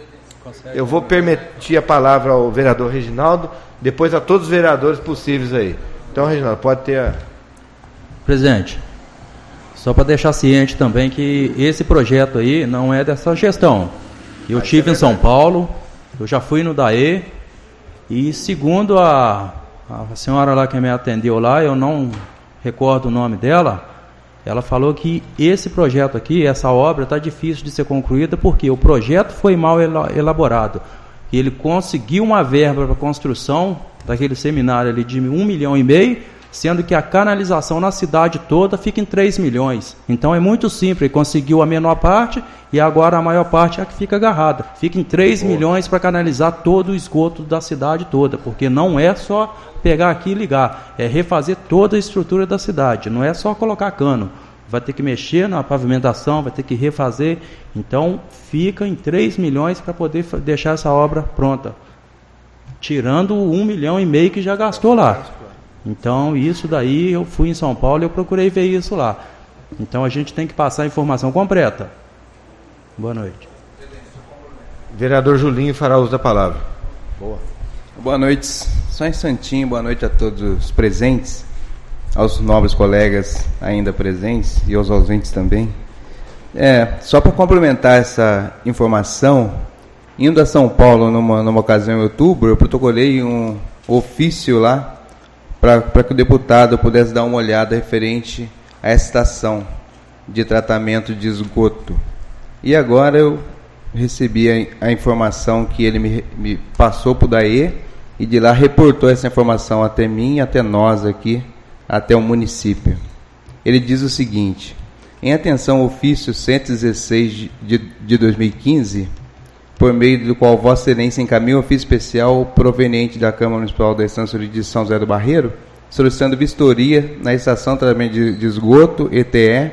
Eu vou permitir a palavra ao vereador Reginaldo, depois a todos os vereadores possíveis aí. Então, Reginaldo, pode ter a... Presidente, só para deixar ciente também que esse projeto aí não é dessa gestão. Eu estive em São Paulo, eu já fui no D A E, e segundo a, a senhora lá que me atendeu lá, eu não recordo o nome dela, ela falou que esse projeto aqui, essa obra, está difícil de ser concluída porque o projeto foi mal elaborado. E ele conseguiu uma verba para a construção daquele seminário ali de um milhão e meio, sendo que a canalização na cidade toda fica em três milhões. Então é muito simples, ele conseguiu a menor parte e agora a maior parte é a que fica agarrada. Fica em três milhões para canalizar todo o esgoto da cidade toda, porque não é só pegar aqui e ligar, é refazer toda a estrutura da cidade, não é só colocar cano. Vai ter que mexer na pavimentação, vai ter que refazer. Então fica em três milhões para poder deixar essa obra pronta, tirando um milhão e meio que já gastou lá. Então isso daí, eu fui em São Paulo e eu procurei ver isso lá. Então a gente tem que passar a informação completa. Boa noite. Vereador Julinho fará uso da palavra. Boa. Boa noite. Só um instantinho, boa noite a todos os presentes, aos nobres colegas ainda presentes e aos ausentes também. É, só para complementar essa informação, indo a São Paulo numa, numa ocasião em outubro, eu protocolei um ofício lá para que o deputado pudesse dar uma olhada referente a essa estação de tratamento de esgoto. E agora eu recebi a, a informação que ele me, me passou para o D A E e de lá reportou essa informação até mim, até nós aqui, até o município. Ele diz o seguinte: em atenção ao ofício cento e dezesseis de, de dois mil e quinze, por meio do qual Vossa Excelência encaminha um ofício especial proveniente da Câmara Municipal da Estância de São José do Barreiro, solicitando vistoria na estação de tratamento de, de esgoto, E T E,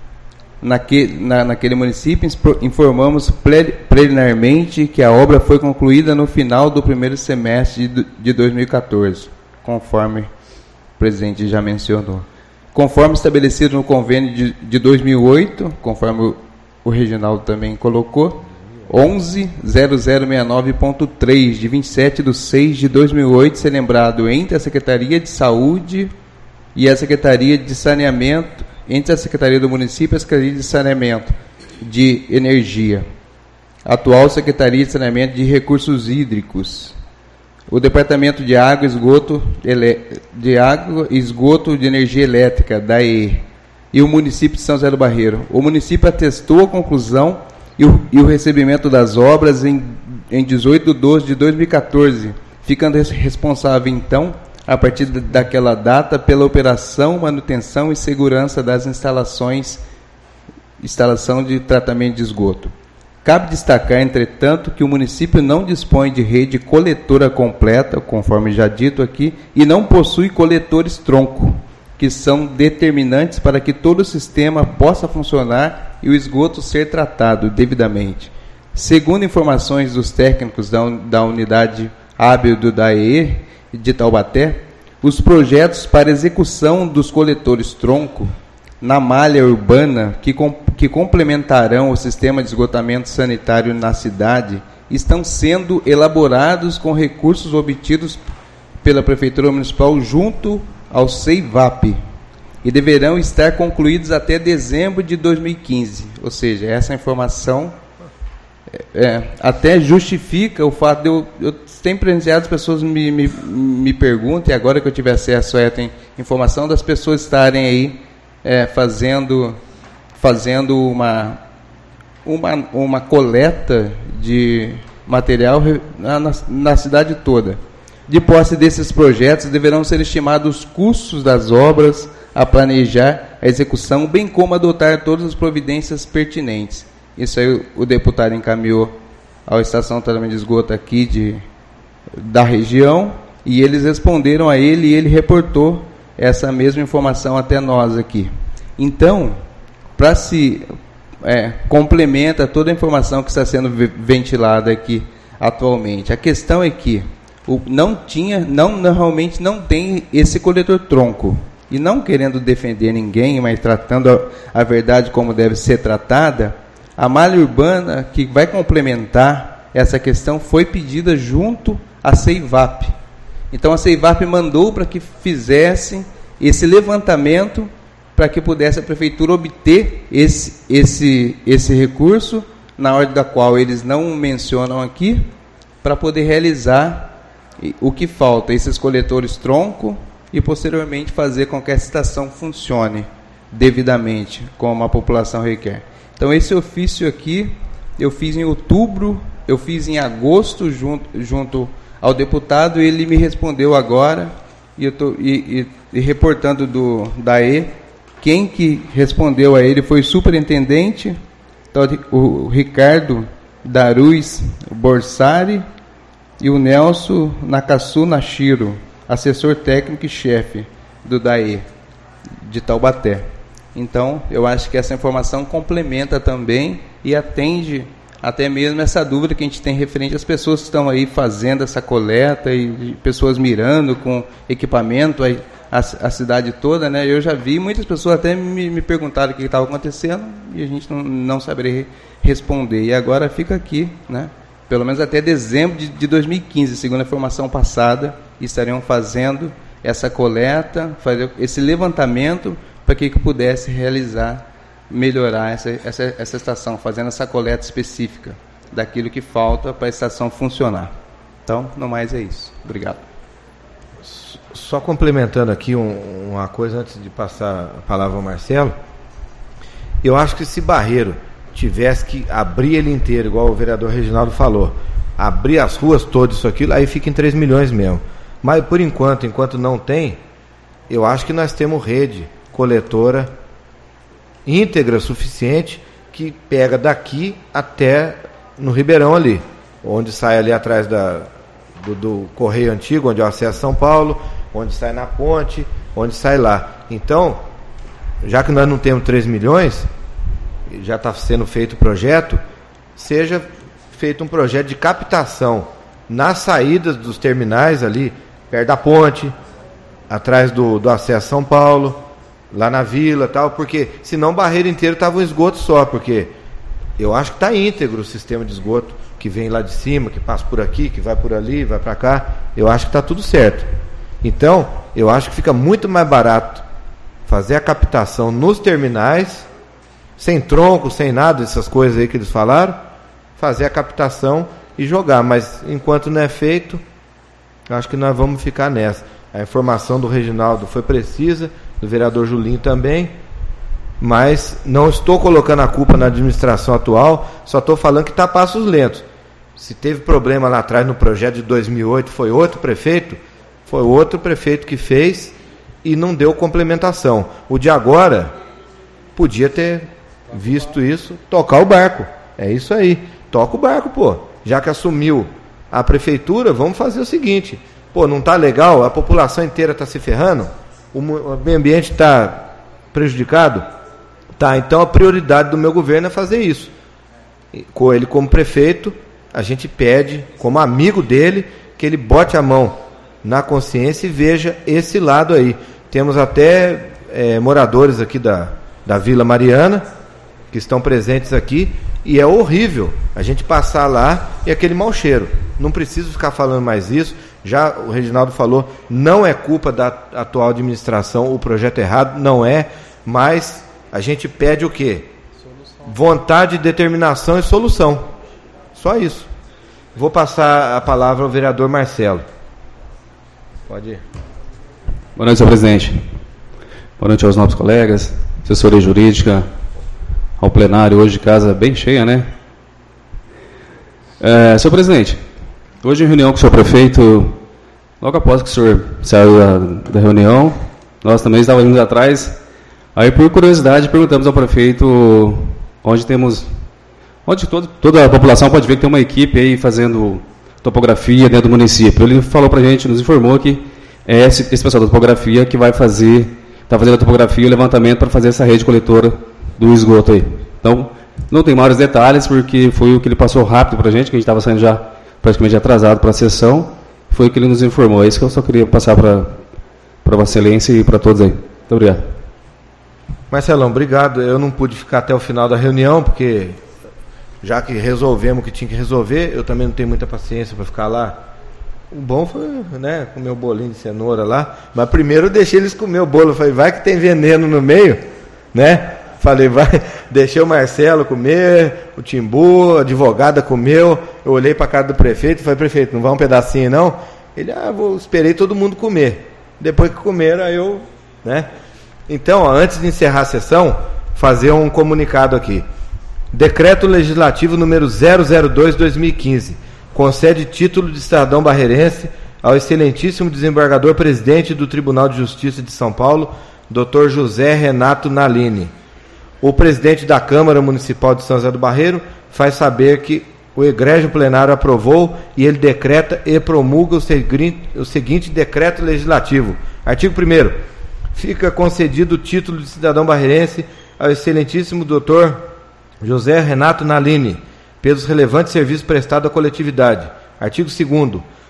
naque, na, naquele município, informamos preliminarmente que a obra foi concluída no final do primeiro semestre de, de dois mil e quatorze, conforme o presidente já mencionou. Conforme estabelecido no convênio de, de dois mil e oito, conforme o, o Reginaldo também colocou, onze zero zero sessenta e nove ponto três, de vinte e sete de seis de dois mil e oito, ser lembrado entre a Secretaria de Saúde e a Secretaria de Saneamento, entre a Secretaria do Município e a Secretaria de Saneamento de Energia, atual Secretaria de Saneamento de Recursos Hídricos, o Departamento de Água, Esgoto, ele, de Água e Esgoto de Energia Elétrica, D A E, e o município de São José do Barreiro. O município atestou a conclusão e o, e o recebimento das obras em, em dezoito de doze de dois mil e quatorze, ficando responsável, então, a partir daquela data, pela operação, manutenção e segurança das instalações, instalação de tratamento de esgoto. Cabe destacar, entretanto, que o município não dispõe de rede coletora completa, conforme já dito aqui, e não possui coletores tronco, que são determinantes para que todo o sistema possa funcionar e o esgoto ser tratado devidamente. Segundo informações dos técnicos da, da unidade hábil do D A E de Taubaté, os projetos para execução dos coletores tronco na malha urbana que, com, que complementarão o sistema de esgotamento sanitário na cidade estão sendo elaborados com recursos obtidos pela Prefeitura Municipal junto ao CEIVAP e deverão estar concluídos até dezembro de dois mil e quinze. Ou seja, essa informação é, até justifica o fato de eu, eu tenho presenciado as pessoas me, me, me perguntam, e agora que eu tive acesso a essa informação, das pessoas estarem aí é, fazendo, fazendo uma, uma, uma coleta de material na, na, na cidade toda. De posse desses projetos, deverão ser estimados os custos das obras a planejar a execução, bem como adotar todas as providências pertinentes. Isso aí o, o deputado encaminhou à estação de tratamento de esgoto aqui de, da região, e eles responderam a ele, e ele reportou essa mesma informação até nós aqui. Então, para se é, complementa toda a informação que está sendo ventilada aqui atualmente, a questão é que o, não tinha, não, normalmente não tem esse coletor tronco. E não querendo defender ninguém, mas tratando a, a verdade como deve ser tratada, a malha urbana que vai complementar essa questão foi pedida junto à CEIVAP. Então a CEIVAP mandou para que fizesse esse levantamento para que pudesse a prefeitura obter esse, esse, esse recurso, na ordem da qual eles não mencionam aqui, para poder realizar o que falta, esses coletores tronco, e posteriormente fazer com que a estação funcione devidamente, como a população requer. Então esse ofício aqui, eu fiz em outubro, eu fiz em agosto, junto, junto ao deputado, e ele me respondeu agora, e, eu tô, e, e, e reportando do, da E, quem que respondeu a ele foi o superintendente, então, o Ricardo Daruz Borsari, e o Nelson Nakassu Nashiro, assessor técnico e chefe do D A E de Taubaté. Então, eu acho que essa informação complementa também e atende até mesmo essa dúvida que a gente tem referente às pessoas que estão aí fazendo essa coleta e pessoas mirando com equipamento. a, a cidade toda, né? Eu já vi, muitas pessoas até me, me perguntaram o que estava acontecendo e a gente não, não saberia responder. E agora fica aqui, né? Pelo menos até dezembro de, de dois mil e quinze, segundo a informação passada, estariam fazendo essa coleta, fazer esse levantamento para que, que pudesse realizar, melhorar essa, essa, essa estação, fazendo essa coleta específica daquilo que falta para a estação funcionar. Então, no mais é isso. Obrigado. Só complementando aqui um, uma coisa antes de passar a palavra ao Marcelo, eu acho que se Barreiro tivesse que abrir ele inteiro, igual o vereador Reginaldo falou, abrir as ruas todas, isso aquilo, aí fica em três milhões mesmo. Mas por enquanto, enquanto não tem, eu acho que nós temos rede coletora íntegra, suficiente, que pega daqui até no Ribeirão ali, onde sai ali atrás da, do, do Correio Antigo, onde é o acesso a São Paulo, onde sai na ponte, onde sai lá. Então, já que nós não temos três milhões, já está sendo feito o projeto, seja feito um projeto de captação nas saídas dos terminais ali, perto da ponte, atrás do, do acesso a São Paulo, lá na vila, tal, porque senão Barreiro inteiro estava um esgoto só, porque eu acho que está íntegro o sistema de esgoto que vem lá de cima, que passa por aqui, que vai por ali, vai para cá, eu acho que está tudo certo. Então, eu acho que fica muito mais barato fazer a captação nos terminais, sem tronco, sem nada, essas coisas aí que eles falaram, fazer a captação e jogar, mas enquanto não é feito, acho que nós vamos ficar nessa. A informação do Reginaldo foi precisa, do vereador Julinho também, mas não estou colocando a culpa na administração atual, só estou falando que está a passos lentos. Se teve problema lá atrás no projeto de dois mil e oito, foi outro prefeito, foi outro prefeito que fez e não deu complementação. O de agora podia ter visto isso, tocar o barco. É isso aí, toca o barco, pô. Já que assumiu a prefeitura, vamos fazer o seguinte, pô, não está legal, a população inteira está se ferrando, o meio ambiente está prejudicado, tá, então a prioridade do meu governo é fazer isso. Com ele como prefeito, a gente pede, como amigo dele, que ele bote a mão na consciência e veja esse lado aí. Temos até é, moradores aqui da, da Vila Mariana, que estão presentes aqui, e é horrível a gente passar lá e aquele mau cheiro. Não preciso ficar falando mais isso, já o Reginaldo falou, não é culpa da atual administração o projeto errado, não é, mas a gente pede o quê? Solução. Vontade, determinação e solução. Só isso. Vou passar a palavra ao vereador Marcelo. Pode ir. Boa noite, senhor presidente. Boa noite aos novos colegas, assessoria jurídica, ao plenário, hoje de casa bem cheia, né? É, senhor presidente, hoje em reunião com o senhor prefeito, logo após que o senhor saiu da, da reunião, nós também estávamos atrás, aí por curiosidade perguntamos ao prefeito onde temos, onde todo, toda a população pode ver que tem uma equipe aí fazendo topografia dentro do município. Ele falou para a gente, nos informou que é esse, esse pessoal da topografia que vai fazer, está fazendo a topografia e o levantamento para fazer essa rede coletora do esgoto aí. Então, não tem maiores detalhes, porque foi o que ele passou rápido para a gente, que a gente estava saindo já praticamente atrasado para a sessão, foi o que ele nos informou. É isso que eu só queria passar para para Vossa Excelência e para todos aí. Muito obrigado. Marcelão, obrigado. Eu não pude ficar até o final da reunião, porque já que resolvemos o que tinha que resolver, eu também não tenho muita paciência para ficar lá. O bom foi, né, comer o bolinho de cenoura lá, mas primeiro eu deixei eles comer o bolo. Eu falei, vai que tem veneno no meio, né? Falei, vai, deixei o Marcelo comer, o Timbu, a advogada comeu. Eu olhei para a cara do prefeito e falei, prefeito, não vai um pedacinho não? Ele, ah, vou, esperei todo mundo comer. Depois que comeram, aí eu, né? Então, ó, antes de encerrar a sessão, fazer um comunicado aqui. Decreto Legislativo número zero zero dois barra dois mil e quinze concede título de cidadão barreirense ao excelentíssimo desembargador presidente do Tribunal de Justiça de São Paulo, doutor José Renato Nalini. O presidente da Câmara Municipal de São José do Barreiro faz saber que o egrégio plenário aprovou e ele decreta e promulga o seguinte, o seguinte decreto legislativo. Artigo primeiro. Fica concedido o título de cidadão barreirense ao excelentíssimo doutor José Renato Nalini, pelos relevantes serviços prestados à coletividade. Artigo segundo.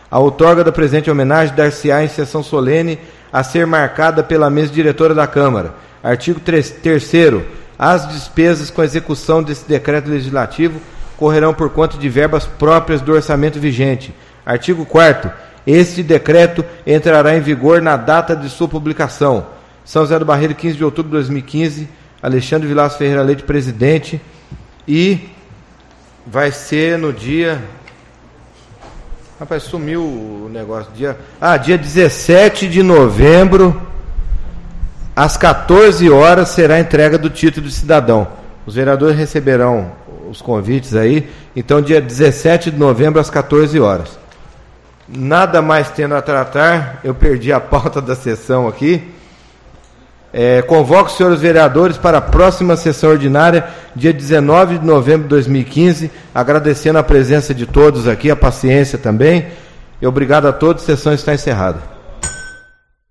A outorga da presente homenagem dar-se-á em sessão solene a ser marcada pela mesa diretora da Câmara. Artigo terceiro. As despesas com execução desse decreto legislativo correrão por conta de verbas próprias do orçamento vigente. Artigo quarto. Este decreto entrará em vigor na data de sua publicação. São José do Barreiro, quinze de outubro de dois mil e quinze. Alexandre Vilaço Ferreira Leite, presidente. E vai ser no dia... Rapaz, sumiu o negócio. Dia... Ah, dia dezessete de novembro, às quatorze horas, será a entrega do título de cidadão. Os vereadores receberão os convites aí. Então, dia dezessete de novembro, às quatorze horas. Nada mais tendo a tratar, eu perdi a pauta da sessão aqui. É, convoco os senhores vereadores para a próxima sessão ordinária, dia dezenove de novembro de dois mil e quinze, agradecendo a presença de todos aqui, a paciência também. E obrigado a todos, a sessão está encerrada.